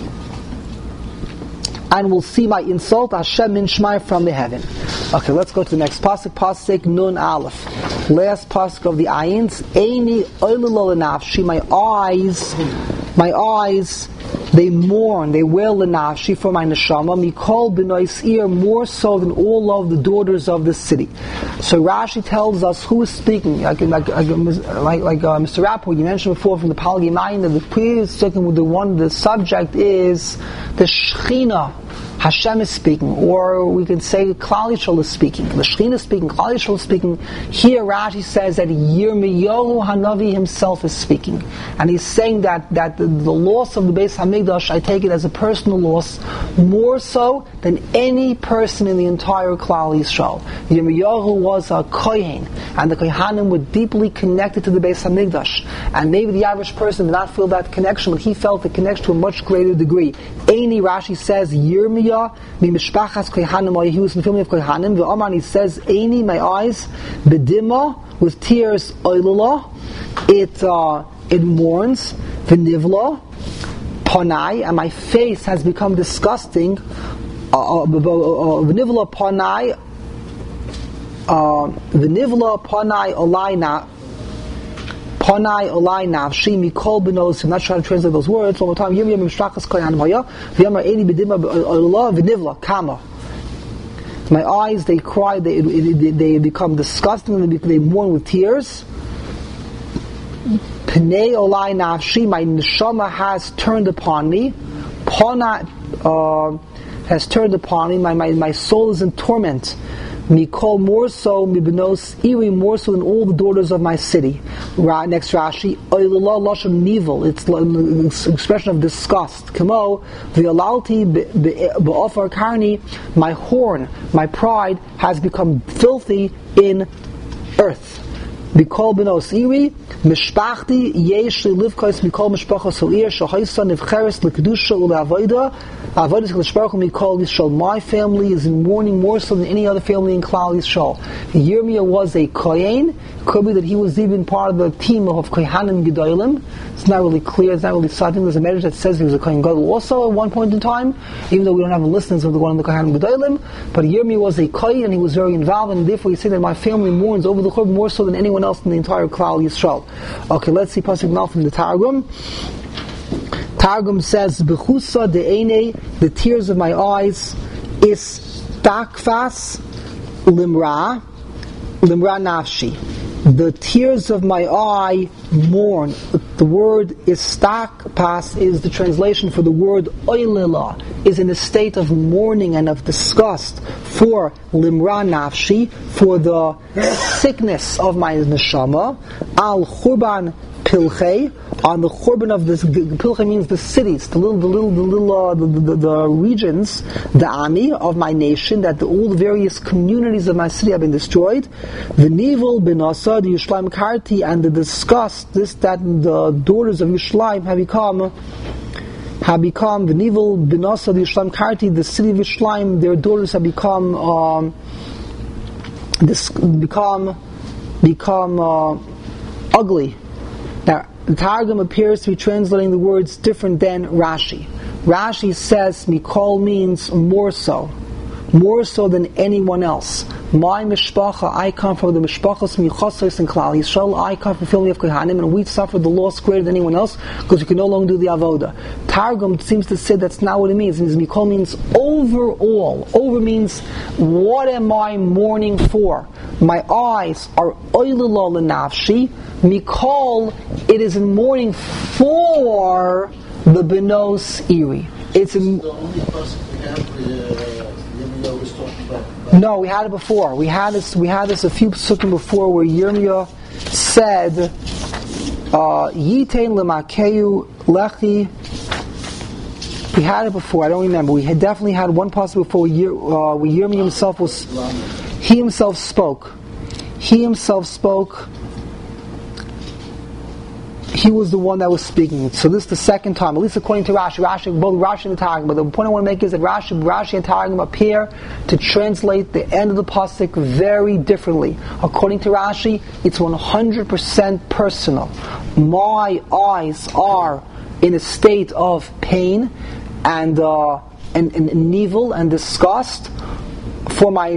And we'll see my insult, Hashem min Shmai, from the heaven. Okay, let's go to the next pasuk. Pasuk Nun Aleph. Last pasuk of the ayins. Eini oilelo l'nafshi. My eyes, they mourn, they wail l'nafshi for my neshama. Mikol b'nois ir, more so than all of the daughters of the city. So Rashi tells us who is speaking. Like Mr. Rapport, you mentioned before from the Palgi Mayin, that the previous the subject is the Shechina. Hashem is speaking, or we could say Klal Yisrael is speaking. The Shechina is speaking, Klal Yisrael is speaking. Here Rashi says that Yirmiyahu Hanavi himself is speaking. And he's saying that the loss of the Beis HaMikdash, I take it as a personal loss, more so than any person in the entire Klal Yisrael. Yirmiyahu was a Kohen, and the Kohanim were deeply connected to the Beis HaMikdash. And maybe the average person did not feel that connection, but he felt the connection to a much greater degree. Eini, Rashi says, Yirmiyahu, he was in the family of Kohanim. V'Amar, he says, Eini, my eyes, bedima, with tears, oilala, it mourns, v'nivla, panai, and my face has become disgusting, v'nivla panai, olayna, Panai olai nafshi mikol benos. I'm not trying to translate those words. One more time. Yom mishrakas koyanim haya. V'yamar eni bedima olah v'nivla kama. My eyes, they cry. They become disgusting. And they mourn with tears. Panei olai nafshi. My neshama has turned upon me. Panai has turned upon me. My soul is in torment. Mikol, more so, mibenos iri, more so than all the daughters of my city. Next Rashi, oilala lashon nivel, it's an expression of disgust. Kamo v'yalalti be'ofar karni, my horn, my pride has become filthy in earth. Mikol benos iri, mishpachti yesh livkos mikol mishpachos ha'ir shahaysa nivcheres l'kedusha u'le'avoida. My family is in mourning more so than any other family in Klal Yisrael. Yirmiyah was a Kohen. Could be that he was even part of the team of Kohanim Gedolim. It's not really clear. It's not really certain. There's a medrash that says he was a Kohen Gadol also at one point in time, even though we don't have a listings of the one of the Kohanim Gedolim. But Yirmiyah was a Kohen and he was very involved, and therefore he said that my family mourns over the Churban more so than anyone else in the entire Klal Yisrael. Okay, let's see pasuk now from the Targum. Targum says, "Bechusa de'enei, the tears of my eyes, is takfas limra nafshi. The tears of my eye mourn." The word istakpas is the translation for the word oilila, is in a state of mourning and of disgust for limra nafshi, for the sickness of my neshama, al churban pilchei, on the churban of this. Pilchei means the cities, the regions, the army of my nation, that all the various communities of my city have been destroyed. The nivel benasa, the Yerushalayim karti, and the disgust, that the daughters of Yerushalayim have become the nivel benasa, the Yerushalayim karti, the city of Yerushalayim, their daughters have become ugly. Now, the Targum appears to be translating the words different than Rashi. Rashi says Mikol means more so than anyone else. My mishpacha, I come from the mishpachas michosos in Klal Yisrael. I come from the family of Kohanim, and we suffered the loss greater than anyone else because we can no longer do the avoda. Targum seems to say that's not what it means. It means Mikol means overall. Over means what am I mourning for? My eyes are oilala l'nafshi. Mikol, it is in mourning for the benos iri. It's in. The only person we have Yirmiyah was talking about. No, we had it before. We had this a few psukim before where Yirmiyah said, "Yitain lemakeu lechi We had it before. I don't remember. We had definitely had one pasuk before where Yirmiyah himself was. He himself spoke. He himself spoke. He was the one that was speaking. So this is the second time, at least according to Rashi. Both Rashi and Targum. But the point I want to make is that Rashi and Targum appear to translate the end of the pasuk very differently. According to Rashi, it's 100% personal. My eyes are in a state of pain and evil and disgust for my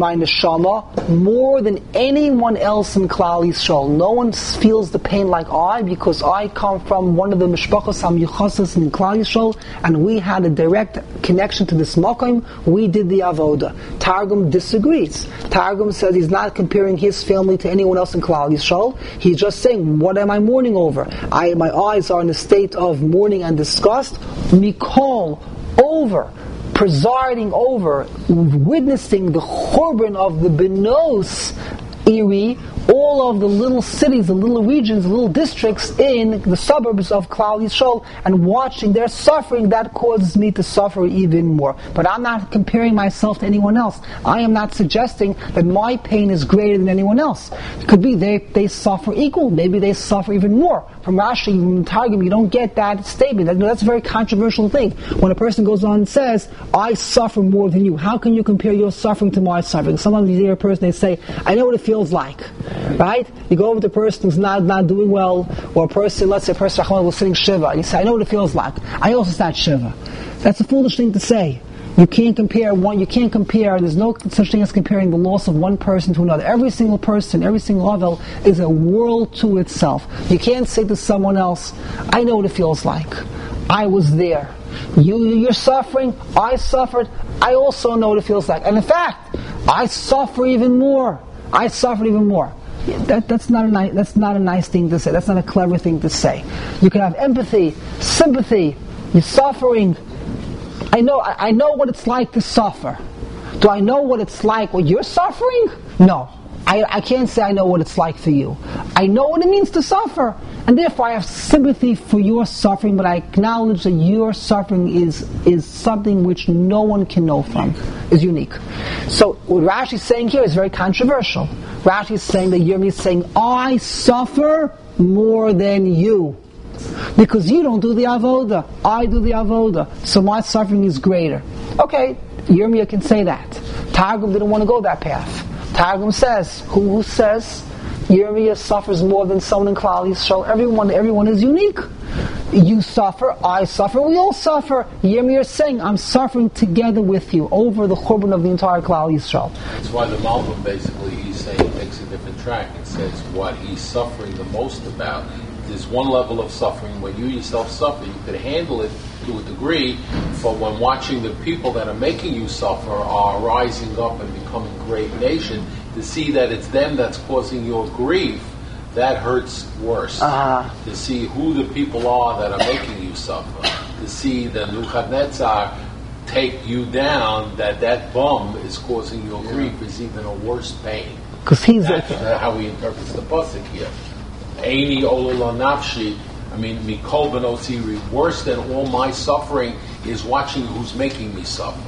neshama more than anyone else in Klal Yisrael. No one feels the pain like I, because I come from one of the mishpachos hamyuchasas in Klal Yisrael, and we had a direct connection to this makom. We did the avoda. Targum disagrees. Targum says he's not comparing his family to anyone else in Klal Yisrael. He's just saying, what am I mourning over? My eyes are in a state of mourning and disgust. Mikol, over, presiding over, witnessing the churban of the Benos Iri, all of the little cities, the little regions, the little districts in the suburbs of Klal Yisrael, and watching their suffering, that causes me to suffer even more. But I'm not comparing myself to anyone else. I am not suggesting that my pain is greater than anyone else. It could be they suffer equal, maybe they suffer even more. From Rashi, from Targum, you don't get that statement. That's a very controversial thing. When a person goes on and says, I suffer more than you, how can you compare your suffering to my suffering? Sometimes you hear a person, they say, I know what it feels like. Right? You go over to a person who's not doing well, or a person, let's say a person was sitting Shiva, and you say, I know what it feels like. I also sat Shiva. That's a foolish thing to say. You can't compare, there's no such thing as comparing the loss of one person to another. Every single person, every single Avel is a world to itself. You can't say to someone else, I know what it feels like. I was there. You're suffering, I suffered, I also know what it feels like. And in fact, I suffer even more. I suffered even more. That's not a nice thing to say. That's not a clever thing to say. You can have empathy, sympathy. You're suffering. I know what it's like to suffer. Do I know what it's like when you're suffering? No. I can't say I know what it's like for you. I know what it means to suffer, and therefore I have sympathy for your suffering, but I acknowledge that your suffering is something which no one can know from, is unique. So what Rashi is saying here is very controversial. Rashi is saying that Yirmiyah is saying, I suffer more than you. Because you don't do the avoda, I do the avoda, so my suffering is greater. Okay, Yirmiyah can say that. Targum didn't want to go that path. Targum says, who says Yirmiyah suffers more than someone in Klal Yisrael? Everyone is unique. You suffer, I suffer, we all suffer. Yirmiyah is saying, I'm suffering together with you over the churban of the entire Klal Yisrael. That's why the Malbim basically, he's saying, takes a different track and says what he's suffering the most about. There's one level of suffering when you yourself suffer, you could handle it to a degree, but when watching the people that are making you suffer are rising up and becoming a great nation, to see that it's them that's causing your grief, that hurts worse. To see who the people are that are making you suffer, to see that Nebuchadnezzar take you down, that bum is causing your grief is even a worse pain. Because he's that's how he interprets the pasuk here. Eini olula nafshi, I mean, mikol benos iri, worse than all my suffering is watching who's making me suffer.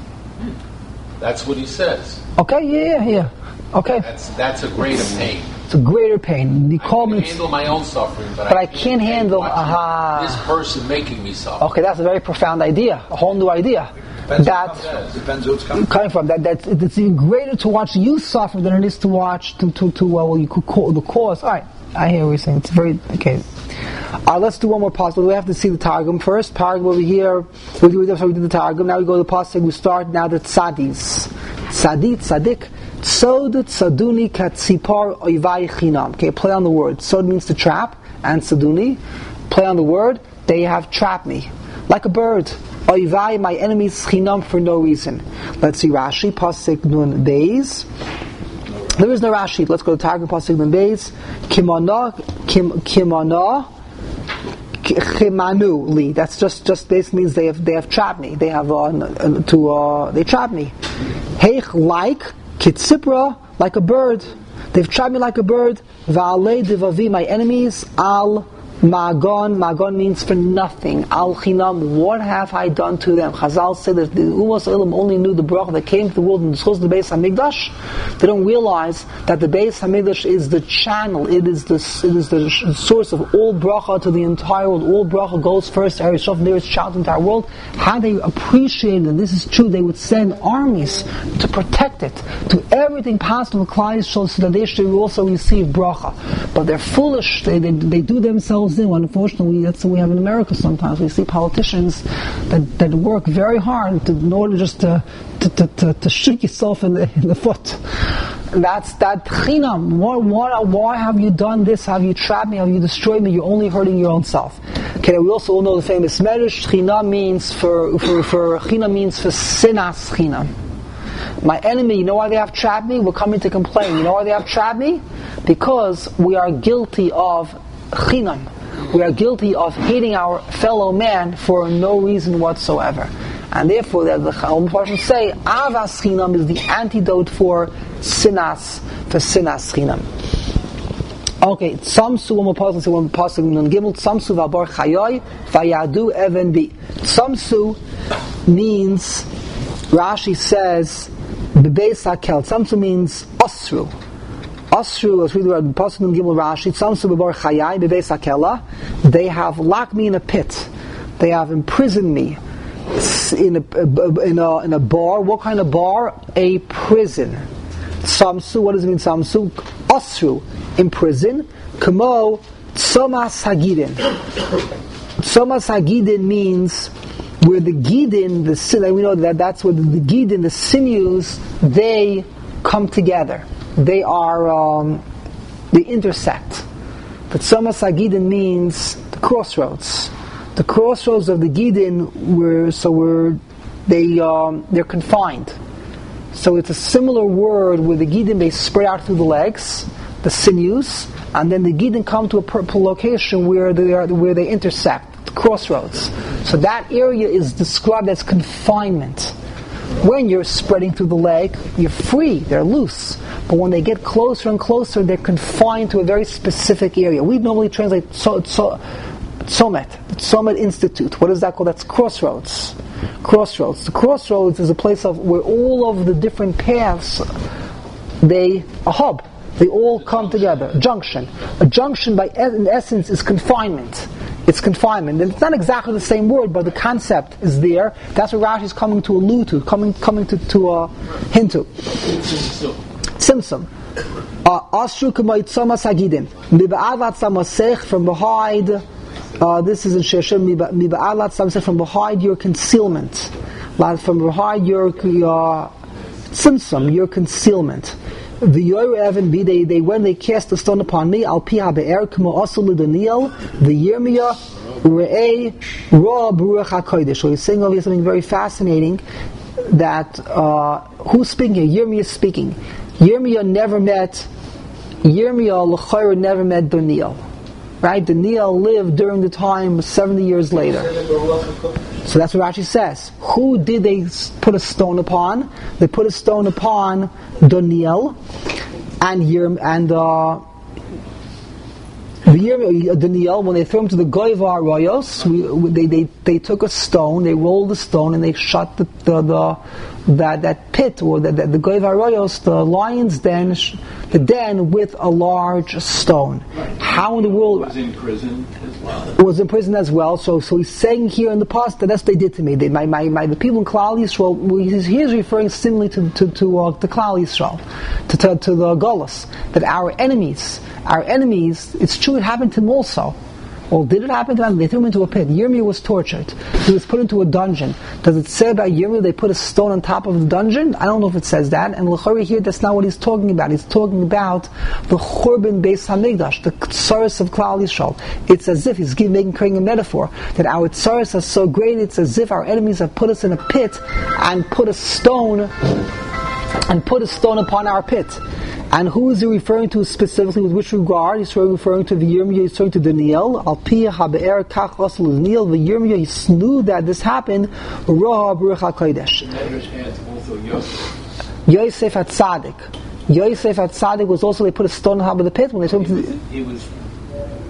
That's what he says. Okay, yeah. Okay. That's a greater pain. It's a greater pain. I can handle my own suffering, but I can't handle this person making me suffer. Okay, that's a very profound idea, a whole new idea. Depends who it's coming from. It's even greater to watch you suffer than it is to watch you could call the cause. All right, I hear what you're saying. It's very okay. Let's do one more pasuk. We have to see the Targum first. Targum over here. We did the Targum. Now we go to the pasuk. We start now the tzadis. Tzadik. Tzod tzaduni katzipar oivai chinam. Okay, play on the word. Tzod means to trap, and tzaduni, play on the word. They have trapped me like a bird. Oivai, my enemies, chinam, for no reason. Let's see Rashi, pasuk nun beis. There is no Rashi. Let's go to Targum, pasuk nun beis. Kimana, chimanu li. That's just basically means they have trapped me. They have they trapped me. Heich, like kitzipra, like a bird. They've trapped me like a bird. Va'alei devavi, my enemies, al Magon means for nothing. Al Chinam, what have I done to them? Chazal said that the Umas Elam only knew the bracha that came to the world in the Schus the Beis Hamikdash. They don't realize that the Beis Hamikdash is the channel. It is the source of all bracha to the entire world. All bracha goes first. Eretz Shov, nearest child to the entire world. How they appreciate it, and this is true. They would send armies to protect it, to everything possible, so that they should also receive bracha. But they're foolish. They do themselves in. Unfortunately, that's what we have in America sometimes. We see politicians that work very hard in order just to shoot yourself in the foot. That's that chinam. Why have you done this? Have you trapped me? Have you destroyed me? You're only hurting your own self. Okay, we also all know the famous medrash. Chinam means for sinas chinam. My enemy, you know why they have trapped me? We're coming to complain. You know why they have trapped me? Because we are guilty of chinam. We are guilty of hating our fellow man for no reason whatsoever. And therefore, the Chacham say, Avas Chinam is the antidote for sinas Chinam. Okay, Tzamsu, one more pasuk, Nun Gimel, Tzamsu v'abar chayoy, v'yadu even bi. Tzamsu means, Rashi says, Bebeis hakel. Tzamsu means Osru. Osru, let's read the word, pasuk Nun Gimel Rashi, Tzamsu v'abar chayai, Bebeis hakela. They have locked me in a pit. They have imprisoned me in a bar. What kind of bar? A prison. Samsu, what does it mean, Samsu? Osru, in prison. Kamo, Tzomas Hagidin. Tzomas Hagidin means where the Gidin, we know that's where the Gidin, the sinews, they come together. They are, they intersect. But Tzomas Hagidin means the crossroads. The crossroads of the Gidin they're confined. So it's a similar word where the Gidin, they spread out through the legs, the sinews, and then the Gidin come to a location where they intersect, the crossroads. So that area is described as confinement. When you're spreading through the leg, you're free, they're loose. But when they get closer and closer, they're confined to a very specific area. We normally translate Tzomet, the Tzomet Institute. What is that called? That's crossroads. Crossroads. The crossroads is a place where all of the different paths, a hub. They all come together. A junction. A junction, in essence, is confinement. It's confinement. And it's not exactly the same word, but the concept is there. That's what Rashi is coming to allude to, coming to hint to. Simsum. Asru k'may tzomas hagidin. Miba'avat samasech, from behind. This is in Sheshem, miba'alat samsech, from behind your concealment. From behind your simsum, your concealment. The Yoru Evan B, when they cast the stone upon me, al pi ha'be'er k'mo asul l'Daniel, the Yirmiyah re'ei ra b'ruach ha'kodesh. So he's saying over here something very fascinating, that who's speaking here? Yirmiyah is speaking. Yirmiyah never met Daniel. Right? Daniel lived during the time 70 years later. So that's what Rashi says. Who did they put a stone upon? They put a stone upon Daniel Daniel, when they threw him to the Goyva Arroyos, they took a stone, they rolled the stone, and they shut that pit, or the Goyva Arroyos, the lion's den, the den, with a large stone. Right. How in the world? Was in prison as well. Was in prison as well. So he's saying here in the past that that's what they did to me. The people in Klal Yisrael. He's referring similarly to Klal Yisrael, to the Golos, that our enemies. It's true, it happened to him also. Well, did it happen to him? They threw him into a pit. Yirmiyah was tortured. He was put into a dungeon. Does it say about Yirmiyah they put a stone on top of the dungeon? I don't know if it says that. And l'chari here, that's not what he's talking about. He's talking about the Churban Beis Hamikdash, the tsaros of Klal Yisrael. It's as if he's creating a metaphor that our tsaros are so great. It's as if our enemies have put us in a pit and put a stone upon our pit. And who is he referring to specifically, with which regard? He's referring to the Yirmiyah, he's referring to Daniel. Al pi ha'be'er kach asal Daniel, the Yirmiyah, he knew that this happened. Roha b'ruach ha'kodesh. The Medrash has also Yosef. Yosef HaTzadik. Yosef HaTzadik was also, they put a stone on top of the pit when they took him to...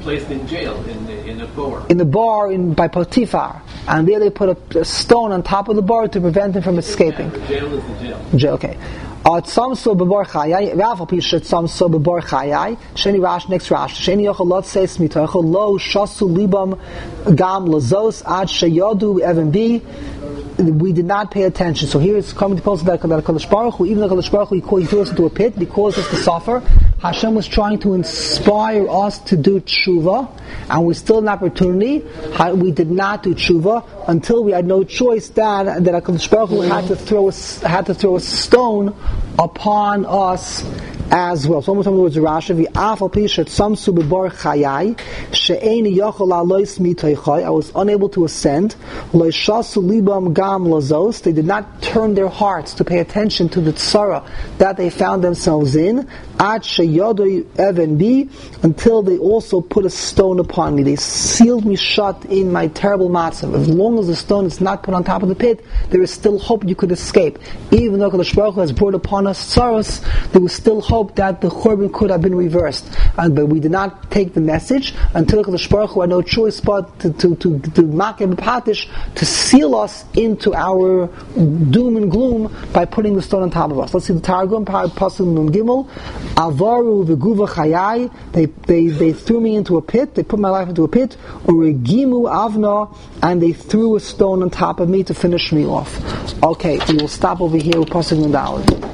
placed in jail, in a bar. In the bar by Potiphar. And there they put a stone on top of the bar to prevent him from escaping. The jail is the jail. Jail, okay. Tzamso b'bar chayai, Rafal Pisha tzamso b'bar chayai, Sheni Rash, next Rash, Sheni Yochel Lot Seis Mitochel, Lo Shasu Libam Gam Lazos, Ad Sheyadu Evan B. We did not pay attention. So here it's coming to post that HaKadosh Baruch Hu, even though HaKadosh Baruch Hu, he threw us into a pit, he caused us to suffer. Hashem was trying to inspire us to do tshuva, and we still had an opportunity. We did not do tshuva until we had no choice that HaKadosh Baruch Hu had to throw a stone upon us as well. So one more time the words of Rashi. V'afal pi shetzamsu b'bar chayai she'eni yochol alois mitoichai. I was unable to ascend. Lo shasu libam gam lazos. They did not turn their hearts to pay attention to the tzara that they found themselves in. Ad sheyodoi even bi, until they also put a stone upon me. They sealed me shut in my terrible matzav. As long as the stone is not put on top of the pit, there is still hope you could escape. Even though HaKadosh Baruch Hu has brought upon us tzaros, there was still hope that the Churban could have been reversed. But we did not take the message until HaKadosh Baruch Hu had no choice but to Makeh B'Patish, to seal us into our doom and gloom by putting the stone on top of us. Let's see the Targum, Pasuk Nun Gimel. Avaru v'guva chayai. They threw me into a pit. They put my life into a pit. Uregimu avna, and they threw a stone on top of me to finish me off. Okay, we will stop over here with Pasuk Nun Daled.